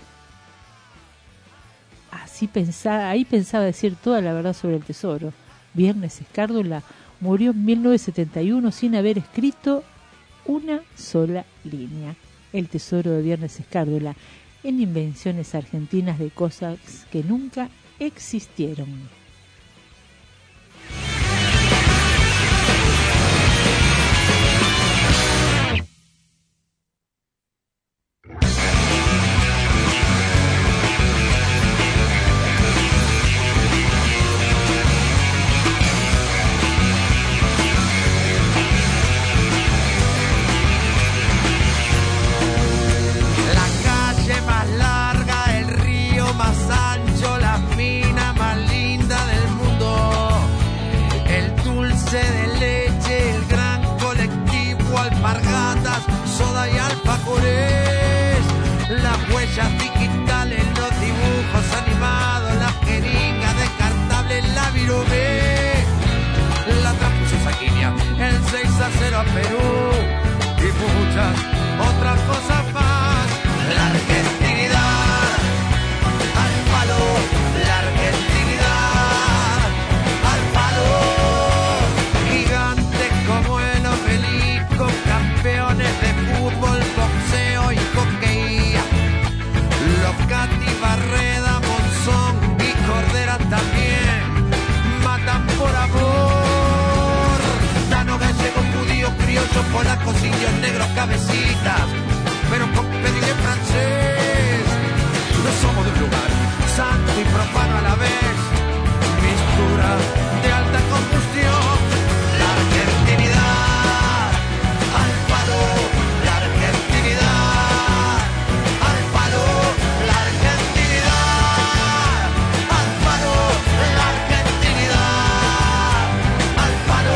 Ahí pensaba decir toda la verdad sobre el tesoro. Viernes Escárdula murió en 1971 sin haber escrito una sola línea. El tesoro de Viernes Escárdula, en invenciones argentinas de cosas que nunca existieron. viva Perú y muchas otras cosas más. La argentinidad al palo, la argentinidad al palo. Gigantes como el obelisco, campeones de fútbol, boxeo y hockey. Locati, Barreda, Monzón y Cordera también matan por amor. Tano, gallego, judío, criollo, polacos, indios, negros, cabecitas, pero con pedigrí francés. No somos de un lugar santo y profano a la vez, mistura de alta combustión. La argentinidad al palo, la argentinidad al palo, la argentinidad al palo, la argentinidad al palo.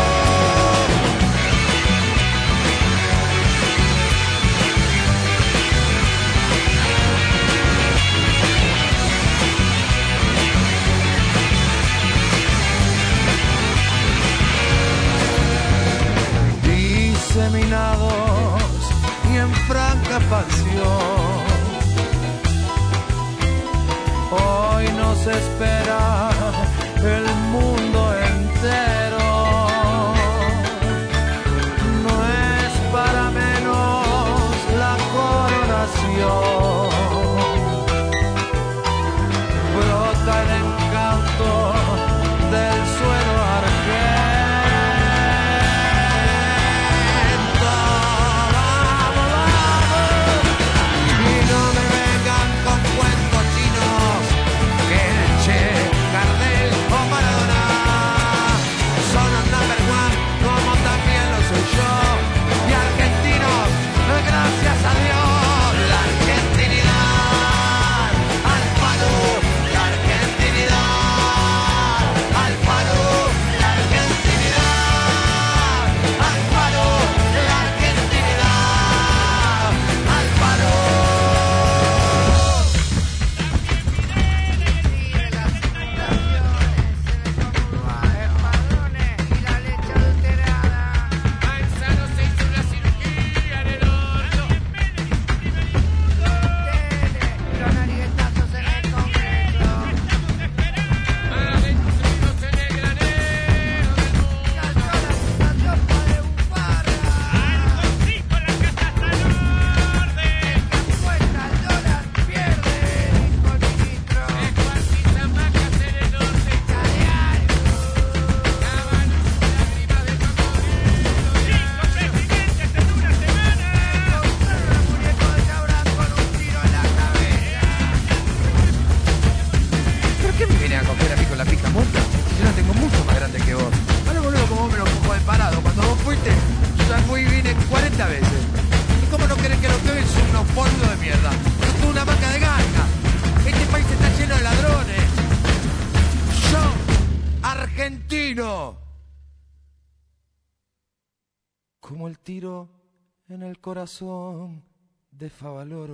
Diseminados y en franca pasión, hoy nos espera el mundo entero. No es para menos la coronación, brota el encanto del suelo argentino. Como el tiro en el corazón de Favaloro.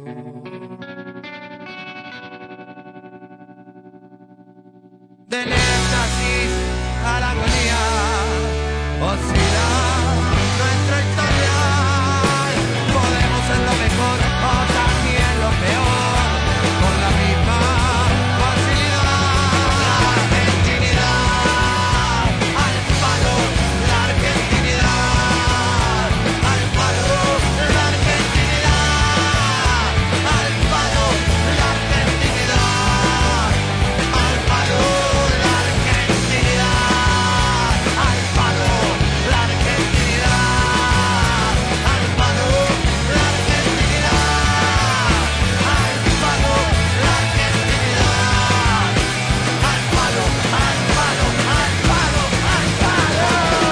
Del éxtasis a la agonía, oscila nuestra historia. Podemos ser lo mejor o también lo peor, con la misma facilidad. La argentinidad al palo, la argentinidad al palo, la argentinidad al palo, la argentinidad al palo, la argentinidad al palo, la argentinidad al palo, la argentinidad al palo, la argentinidad al palo, al palo, al palo, al palo.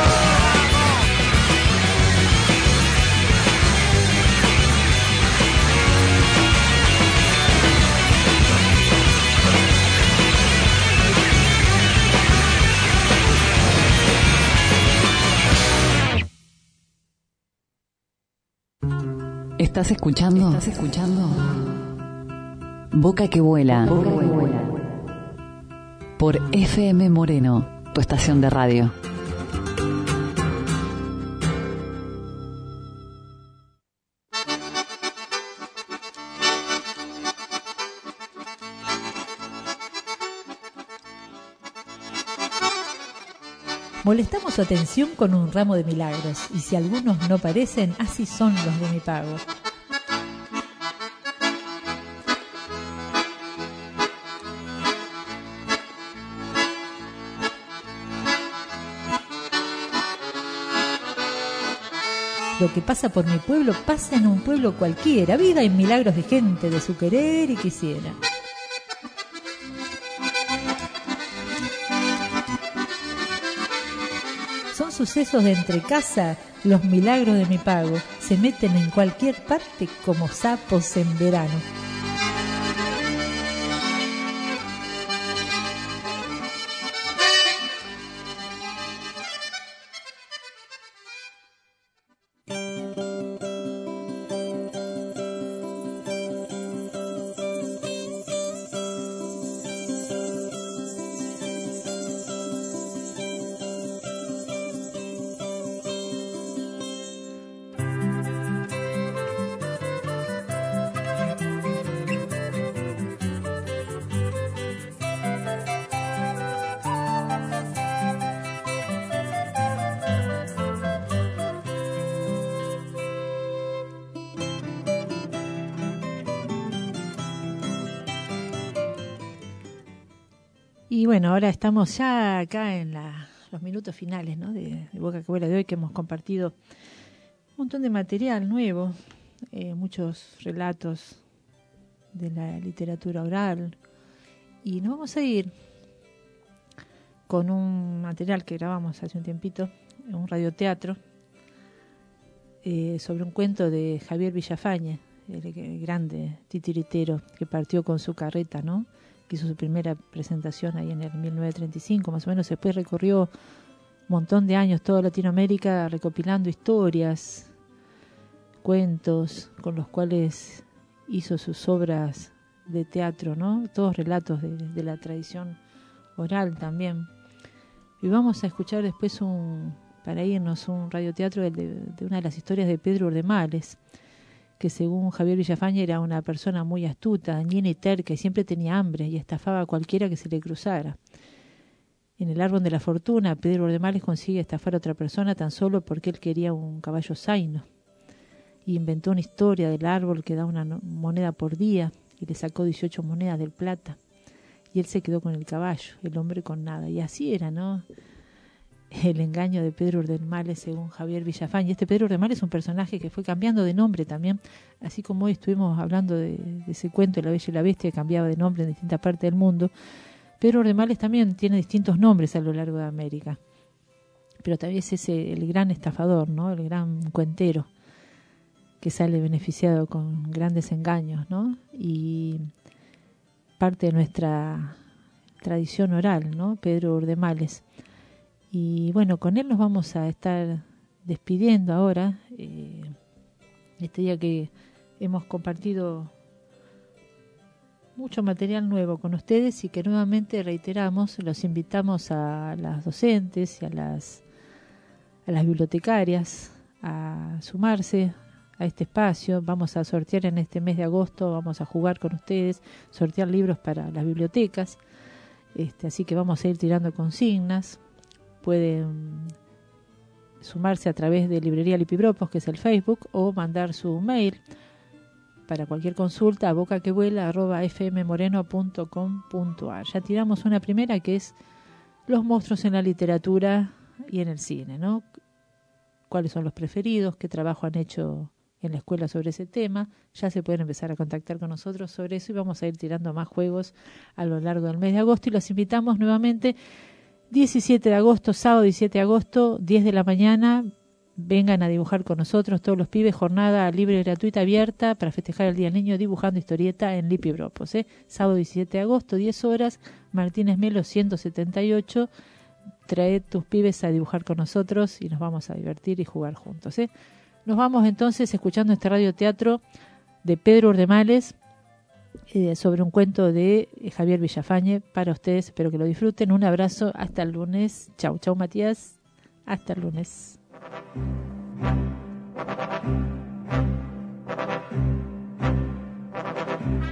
¿Estás escuchando? Boca que vuela. Por FM Moreno, tu estación de radio. Molestamos su atención con un ramo de milagros, y si algunos no parecen, así son los de mi pago. Lo que pasa por mi pueblo pasa en un pueblo cualquiera. Vida y milagros de gente de su querer y quisiera. Son sucesos de entrecasa, los milagros de mi pago. Se meten en cualquier parte como sapos en verano. Y bueno, ahora estamos ya acá en los minutos finales, ¿no? de Boca que Vuela de hoy, que hemos compartido un montón de material nuevo, muchos relatos de la literatura oral. Y nos vamos a ir con un material que grabamos hace un tiempito, un radioteatro, sobre un cuento de Javier Villafañe, el grande titiritero que partió con su carreta, ¿no? Que hizo su primera presentación ahí en el 1935, más o menos. Después recorrió un montón de años toda Latinoamérica recopilando historias, cuentos, con los cuales hizo sus obras de teatro, ¿no? Todos relatos de la tradición oral también. Y vamos a escuchar después, para irnos, un radioteatro de una de las historias de Pedro Urdemales, que según Javier Villafañe era una persona muy astuta, dañina y terca, y siempre tenía hambre y estafaba a cualquiera que se le cruzara. En el árbol de la fortuna, Pedro Urdemales consigue estafar a otra persona tan solo porque él quería un caballo zaino, y inventó una historia del árbol que da una moneda por día, y le sacó 18 monedas del plata, y él se quedó con el caballo, el hombre con nada. Y así era, ¿no?, el engaño de Pedro Urdemales según Javier Villafañe. Y este Pedro Urdemales es un personaje que fue cambiando de nombre también, así como hoy estuvimos hablando de ese cuento de La Bella y la Bestia, que cambiaba de nombre en distintas partes del mundo. Pedro Urdemales también tiene distintos nombres a lo largo de América, pero también es el gran estafador, ¿no?, el gran cuentero que sale beneficiado con grandes engaños, ¿no? Y parte de nuestra tradición oral, ¿no?, Pedro Urdemales. Y bueno, con él nos vamos a estar despidiendo ahora, este día que hemos compartido mucho material nuevo con ustedes, y que nuevamente reiteramos, los invitamos a las docentes y a las bibliotecarias a sumarse a este espacio. Vamos a sortear en este mes de agosto, vamos a jugar con ustedes, sortear libros para las bibliotecas, así que vamos a ir tirando consignas. Pueden sumarse a través de Librería Lipibropos, que es el Facebook, o mandar su mail para cualquier consulta a bocaquevuela@fmmoreno.com.ar. Ya tiramos una primera, que es los monstruos en la literatura y en el cine, ¿no? ¿Cuáles son los preferidos? ¿Qué trabajo han hecho en la escuela sobre ese tema? Ya se pueden empezar a contactar con nosotros sobre eso, y vamos a ir tirando más juegos a lo largo del mes de agosto, y los invitamos nuevamente 17 de agosto, sábado 17 de agosto, 10 de la mañana, vengan a dibujar con nosotros, todos los pibes, jornada libre, gratuita, abierta, para festejar el Día del Niño, dibujando historieta en Lipibropos, sábado 17 de agosto, 10 horas, Martínez Melo 178, trae tus pibes a dibujar con nosotros y nos vamos a divertir y jugar juntos, Nos vamos entonces escuchando este radioteatro de Pedro Urdemales, sobre un cuento de Javier Villafañe para ustedes. Espero que lo disfruten. Un abrazo, hasta el lunes. Chau, chau, Matías, hasta el lunes.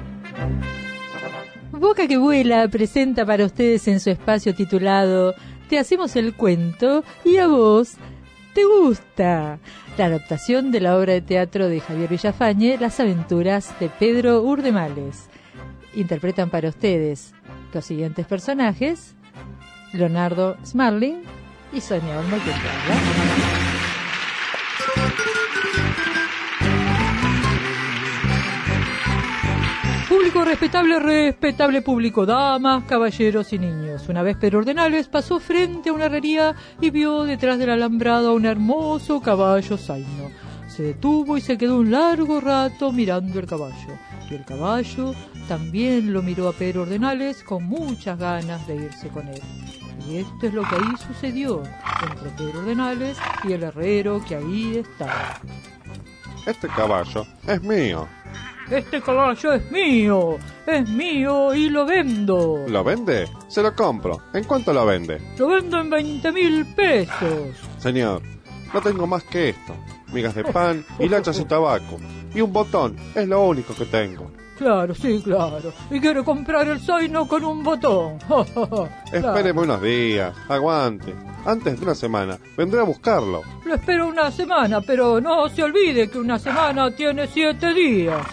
Boca que Vuela presenta para ustedes en su espacio titulado te hacemos el cuento y a vos te gusta. La adaptación de la obra de teatro de Javier Villafañe, Las aventuras de Pedro Urdemales. Interpretan para ustedes los siguientes personajes: Leonardo Smarling y Sonia Olmo, que habla. Público respetable público, damas, caballeros y niños. Una vez Pedro Urdemales pasó frente a una herrería y vio detrás del alambrado a un hermoso caballo zaino. Se detuvo y se quedó un largo rato mirando el caballo. Y el caballo también lo miró a Pedro Urdemales con muchas ganas de irse con él. Y esto es lo que ahí sucedió entre Pedro Urdemales y el herrero que ahí estaba. Este caballo es mío. Este caballo es mío y lo vendo. ¿Lo vende? Se lo compro. ¿En cuánto lo vende? Lo vendo en 20.000 pesos. Señor, no tengo más que esto. Migas de pan, hilachas y tabaco. Y un botón, es lo único que tengo. Claro, sí, claro. Y quiere comprar el zaino con un botón. Espéreme unos días, aguante. Antes de una semana, vendré a buscarlo. Lo espero una semana, pero no se olvide que una semana tiene 7 días.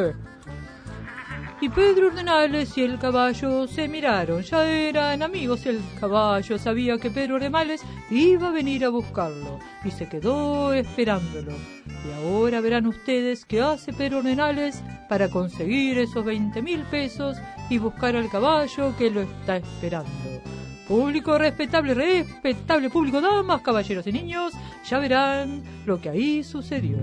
Y Pedro Urdemales y el caballo se miraron. Ya eran amigos. El caballo sabía que Pedro Urdemales iba a venir a buscarlo y se quedó esperándolo. Y ahora verán ustedes qué hace Pedro Urdemales para conseguir esos 20.000 pesos y buscar al caballo que lo está esperando. Público respetable público, damas, caballeros y niños, ya verán lo que ahí sucedió.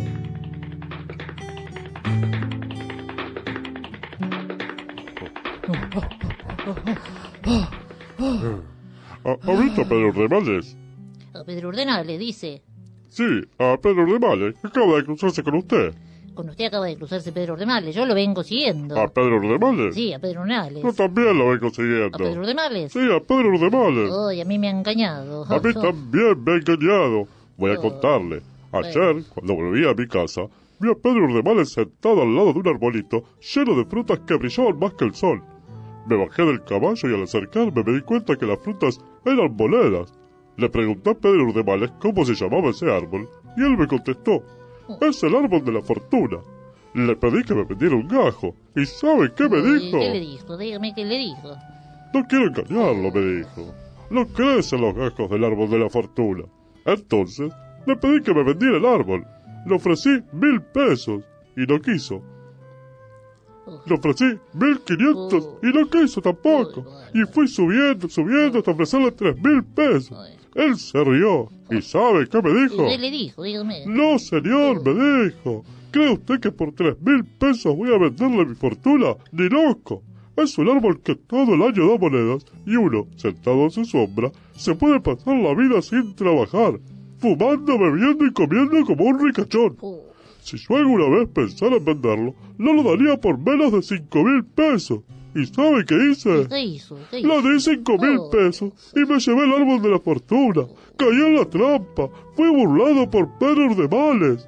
¿Ha visto a Pedro Urdemales? A Pedro Urdemales, dice. Sí, a Pedro Urdemales, que acaba de cruzarse con usted. Con usted acaba de cruzarse Pedro Urdemales, yo lo vengo siguiendo. ¿A Pedro Urdemales? Sí, a Pedro Urdemales. Yo también lo vengo siguiendo. ¿A Pedro Urdemales? Sí, a Pedro Urdemales. Ay, a mí me han engañado. A mí también me han engañado. Voy a contarle. Ayer, cuando volví a mi casa, vi a Pedro Urdemales sentado al lado de un arbolito lleno de frutas que brillaban más que el sol. Me bajé del caballo y al acercarme me di cuenta que las frutas eran monedas. Le pregunté a Pedro Urdemales cómo se llamaba ese árbol y él me contestó: es el árbol de la fortuna. Le pedí que me vendiera un gajo y ¿sabe qué me dijo? ¿Qué le dijo? Dígame qué le dijo. No quiero engañarlo, me dijo. No crecen los gajos del árbol de la fortuna. Entonces le pedí que me vendiera el árbol. Le ofrecí 1.000 pesos y no quiso. Le ofrecí 1.500 y no quiso tampoco. Y fui subiendo hasta ofrecerle 3.000 pesos. Él se rió. ¿Y sabe qué me dijo? ¿Qué le dijo? Dígame. No, señor, me dijo. ¿Cree usted que por 3.000 pesos voy a venderle mi fortuna? ¡Ni loco! Es un árbol que todo el año da monedas y uno, sentado en su sombra, se puede pasar la vida sin trabajar, fumando, bebiendo y comiendo como un ricachón. Si yo alguna vez pensara en venderlo, no lo daría por menos de 5.000 pesos. ¿Y sabe qué hice? ¿Qué hizo? La di 5.000 pesos y me llevé el árbol de la fortuna. Caí en la trampa. Fui burlado por Pedro Urdemales.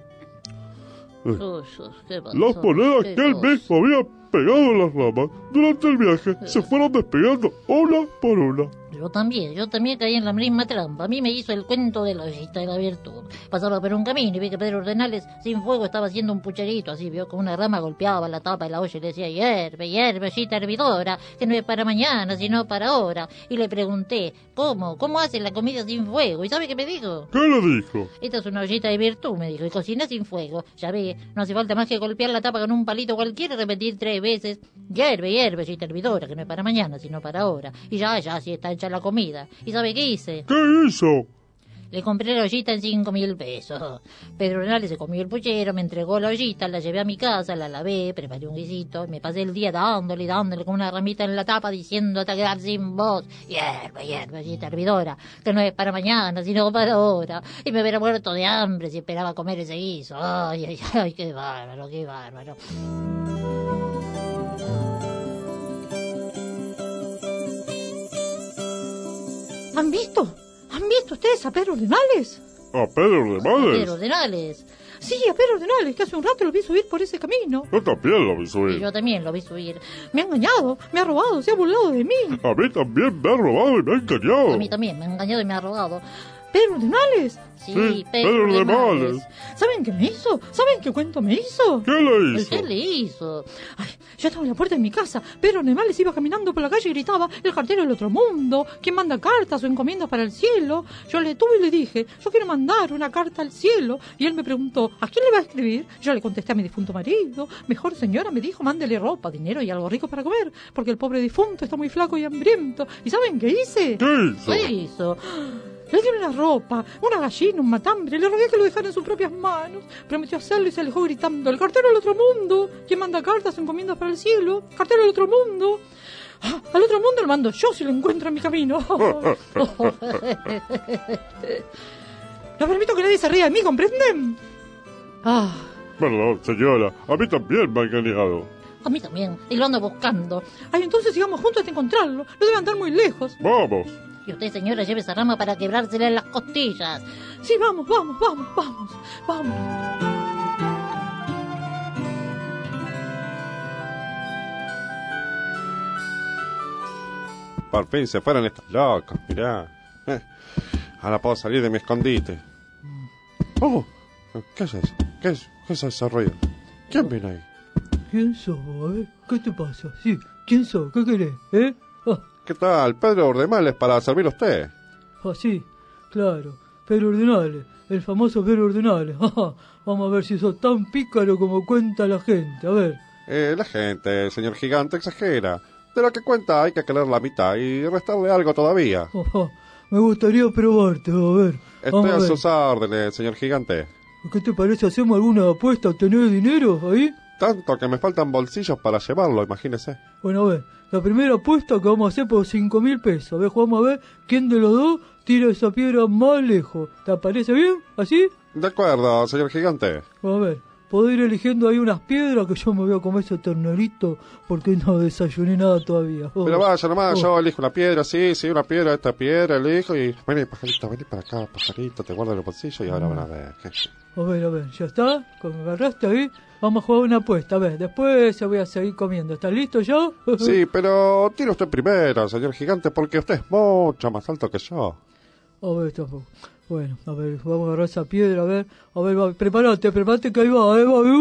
Las monedas que él mismo había pegado en las ramas durante el viaje se fueron despegando una por una. Yo también caí en la misma trampa. A mí me hizo el cuento de la ollita de la virtud. Pasaba por un camino y vi que Pedro Urdemales, sin fuego, estaba haciendo un pucherito así, vio, con una rama golpeaba la tapa de la olla y le decía: hierve, ollita hervidora, que no es para mañana, sino para ahora. Y le pregunté: ¿Cómo hace la comida sin fuego? ¿Y sabe qué me dijo? ¿Qué le dijo? Esta es una ollita de virtud, me dijo, y cocina sin fuego. Ya ve, no hace falta más que golpear la tapa con un palito cualquiera y repetir 3 veces: hierve, ollita hervidora, que no es para mañana, sino para ahora. Y ya, así está hecha la comida. ¿Y sabe qué hice? ¿Qué hizo? Le compré la ollita en 5.000 pesos. Pedro Urdemales se comió el puchero, me entregó la ollita, la llevé a mi casa, la lavé, preparé un guisito, me pasé el día dándole con una ramita en la tapa diciendo hasta quedar sin voz: hierve, ollita hervidora, que no es para mañana, sino para ahora. Y me hubiera muerto de hambre si esperaba comer ese guiso. Ay, qué bárbaro, qué bárbaro. ¿Han visto ustedes a Pedro Urdemales? ¿A Pedro Urdemales? Pedro Urdemales. Sí, a Pedro Ordenales, que hace un rato lo vi subir por ese camino. Yo también lo vi Y subir. yo también lo vi subir. Me ha engañado, me ha robado, se ha burlado de mí. A mí también me ha robado y me ha engañado. A mí también me ha engañado y me ha robado. ¿Pedro Ordenales? Sí, Pedro Ordenales. ¿Saben qué me hizo? ¿Saben qué cuento me hizo? ¿Qué le hizo? ¿Qué le hizo? Ay, yo estaba en la puerta de mi casa. Pedro Ordenales iba caminando por la calle y gritaba: el cartero del otro mundo, ¿quién manda cartas o encomiendas para el cielo? Yo le tuve y le dije: yo quiero mandar una carta al cielo. Y él me preguntó: ¿a quién le va a escribir? Yo le contesté: a mi difunto marido. Mejor, señora, me dijo, mándele ropa, dinero y algo rico para comer, porque el pobre difunto está muy flaco y hambriento. ¿Y saben qué hice? ¿Qué hizo? Le di una ropa, una gallina, un matambre, le rogué que lo dejara en sus propias manos. Prometió hacerlo y se alejó gritando: el cartero del otro mundo, ¿quién manda cartas o encomiendas para el cielo? Cartero del otro mundo. Ah, al otro mundo lo mando yo si lo encuentro en mi camino. No permito que nadie se ría de mí, ¿comprenden? Perdón, señora, a mí también me ha engañado. A mí también, y lo ando buscando. Ay, entonces sigamos juntos hasta encontrarlo. No debe andar muy lejos. Vamos. Y usted, señora, lleve esa rama para quebrársela en las costillas. Sí, vamos, vamos, vamos, vamos, vamos. Por fin se fueron estos locos, mirá. Ahora puedo salir de mi escondite. Oh, ¿qué es eso? ¿Qué es ese ruido? ¿Quién viene ahí? ¿Quién sos? A ver, ¿qué te pasa? Sí, ¿quién sos? ¿Qué querés? ¿Qué tal? Pedro Ordenales para servir a usted. Sí, claro. Pedro Ordenales, el famoso Pedro Ordenales. Vamos a ver si sos tan pícaro como cuenta la gente. A ver. La gente, señor gigante, exagera. De lo que cuenta hay que creer la mitad y restarle algo todavía. Me gustaría probarte, a ver. Estoy a sus órdenes, señor gigante. ¿Qué te parece? ¿Hacemos alguna apuesta? ¿Tenés dinero ahí? Tanto que me faltan bolsillos para llevarlo, imagínese. Bueno, a ver, la primera apuesta que vamos a hacer por 5.000 pesos. A ver, vamos a ver quién de los dos tira esa piedra más lejos. ¿Te parece bien? ¿Así? De acuerdo, señor gigante. A ver, puedo ir eligiendo ahí unas piedras que yo me voy a comer ese ternerito porque no desayuné nada todavía. Pero vaya nomás, yo elijo una piedra, sí, una piedra, esta piedra, elijo y... Vení, pajarito, vení para acá, pajarito, te guardo en el bolsillo y ahora van a ver. A ver, ya está, como me agarraste ahí, vamos a jugar una apuesta, a ver, después se voy a seguir comiendo. ¿Estás listo ya? Sí, pero tira usted primero, señor gigante, porque usted es mucho más alto que yo. A ver, tampoco. Bueno, a ver, vamos a agarrar esa piedra, a ver, va, prepárate que ahí va,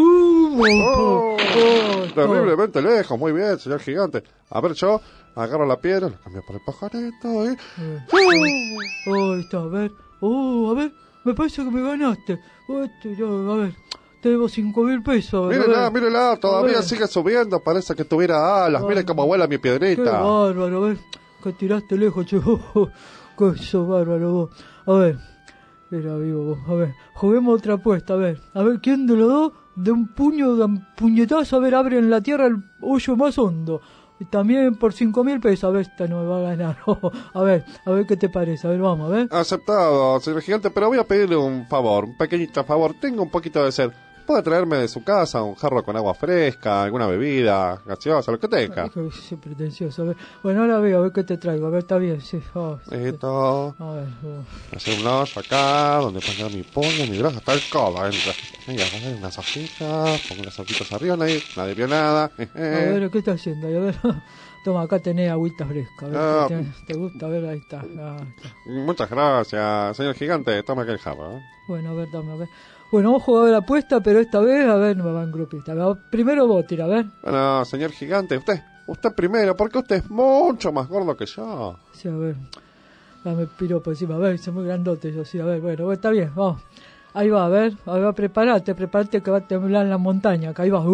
terriblemente lejos, muy bien, señor gigante. A ver, yo agarro la piedra, la cambio por el pajarito, Ahí está, a ver, me parece que me ganaste. A ver, te debo 5.000 pesos. Mírela, todavía sigue subiendo, parece que tuviera alas, mire cómo vuela mi piedrita. Qué bárbaro, a ver, que tiraste lejos, che, que sos bárbaro vos. A ver, era vivo vos, a ver, juguemos otra apuesta, a ver, quién de los dos de un puñetazo, a ver, abre en la tierra el hoyo más hondo. Y también por 5.000 pesos, a ver, esta no me va a ganar. a ver qué te parece, a ver, vamos, a ver. Aceptado, señor gigante, pero voy a pedirle un favor, un pequeñito favor, tengo un poquito de sed. ¿Puede traerme de su casa un jarro con agua fresca, alguna bebida, gaseosa, lo que tenga? Es pretencioso, a ver. Bueno, ahora veo, a ver qué te traigo, a ver, está bien, sí. Listo. A ver, hacer un hoyo acá, donde pongo mi puño, mi brazo, hasta el codo. Venga, poner unas hojitas, pongo unas hojitas arriba, nadie vio nada. A ver, ¿qué está haciendo? A ver, toma, acá tenés agüita fresca, a ver, ¿te gusta? A ver, ahí está. Muchas gracias, señor gigante, toma aquel jarro. Bueno, a ver, dame, a ver. Bueno, vamos a jugar la apuesta, pero esta vez, a ver, no me va en grupita. Primero vos tira, a ver. Bueno, señor gigante, usted primero, porque usted es mucho más gordo que yo. Sí, a ver, dame piropo encima, a ver, soy muy grandote yo, sí, a ver, bueno, está bien, vamos. Ahí va, a ver, prepárate que va a temblar en la montaña, que ahí va.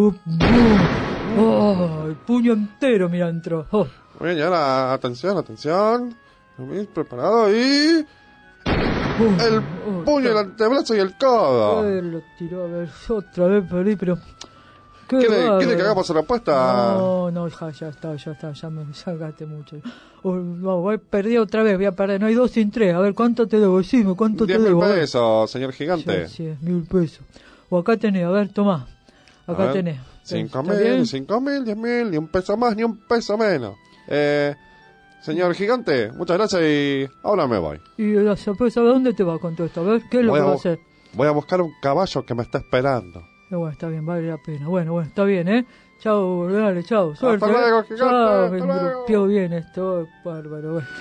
El puño entero, mira, entró. Muy bien, y ahora, atención, preparado y... el puño, el antebrazo y el codo. A ver, lo tiró, a ver, otra vez perdí, pero... ¿Quiere que hagamos una apuesta? No, ya está, ya me sacaste mucho. Perdí otra vez, voy a perder, no hay 2 sin 3. A ver, ¿cuánto te debo? Decime, ¿cuánto te debo? 10.000 pesos, señor gigante. Sí, 10.000 pesos. O acá tenés, a ver, tomá. Acá tenés. 5.000, 10.000, ni un peso más, ni un peso menos. Señor gigante, muchas gracias y ahora me voy. ¿Y la sorpresa, a dónde te va con todo esto? A ver, ¿qué es lo que va a hacer? Voy a buscar un caballo que me está esperando. Bueno, está bien, vale la pena. Bueno, está bien, ¿eh? Chao, dale, chao. Suerte. Hasta luego, gigante, Chao, hasta me luego. engrupió bien esto, bárbaro. Bueno.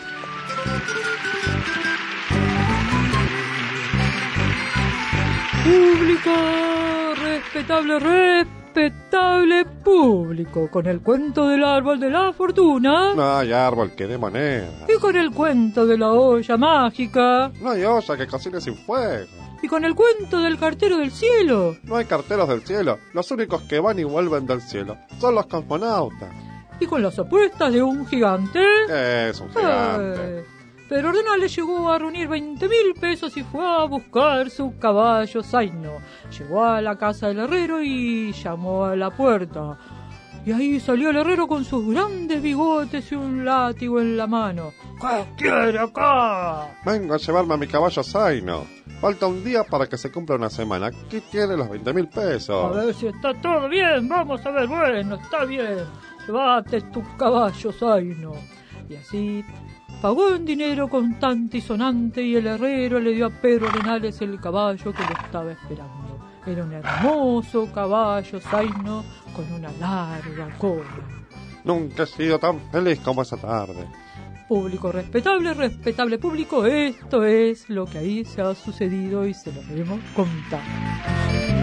Público, respetable público, con el cuento del árbol de la fortuna No hay árbol que dé moneda. y con el cuento de la olla mágica No hay olla que cocine sin fuego. y con el cuento del cartero del cielo No hay carteros del cielo. Los únicos que van y vuelven del cielo son los cosmonautas. y con las apuestas de un gigante. ¿Qué es un gigante? Pero Renales llegó a reunir 20.000 pesos y fue a buscar su caballo Zaino. Llegó a la casa del herrero y llamó a la puerta. Y ahí salió el herrero con sus grandes bigotes y un látigo en la mano. ¿Qué quiere acá? Vengo a llevarme a mi caballo Zaino. Falta un día para que se cumpla una semana. Aquí tiene los 20.000 A pesos. ver si está todo bien, vamos a ver, bueno, está bien. Llévate tu caballo Zaino. Y así pagó en dinero contante y sonante y el herrero le dio a Pedro Arenales el caballo que lo estaba esperando. Era un hermoso caballo Zaino con una larga cola. Nunca he sido tan feliz como esa tarde. Público respetable público, esto es lo que ahí se ha sucedido y se lo queremos contar.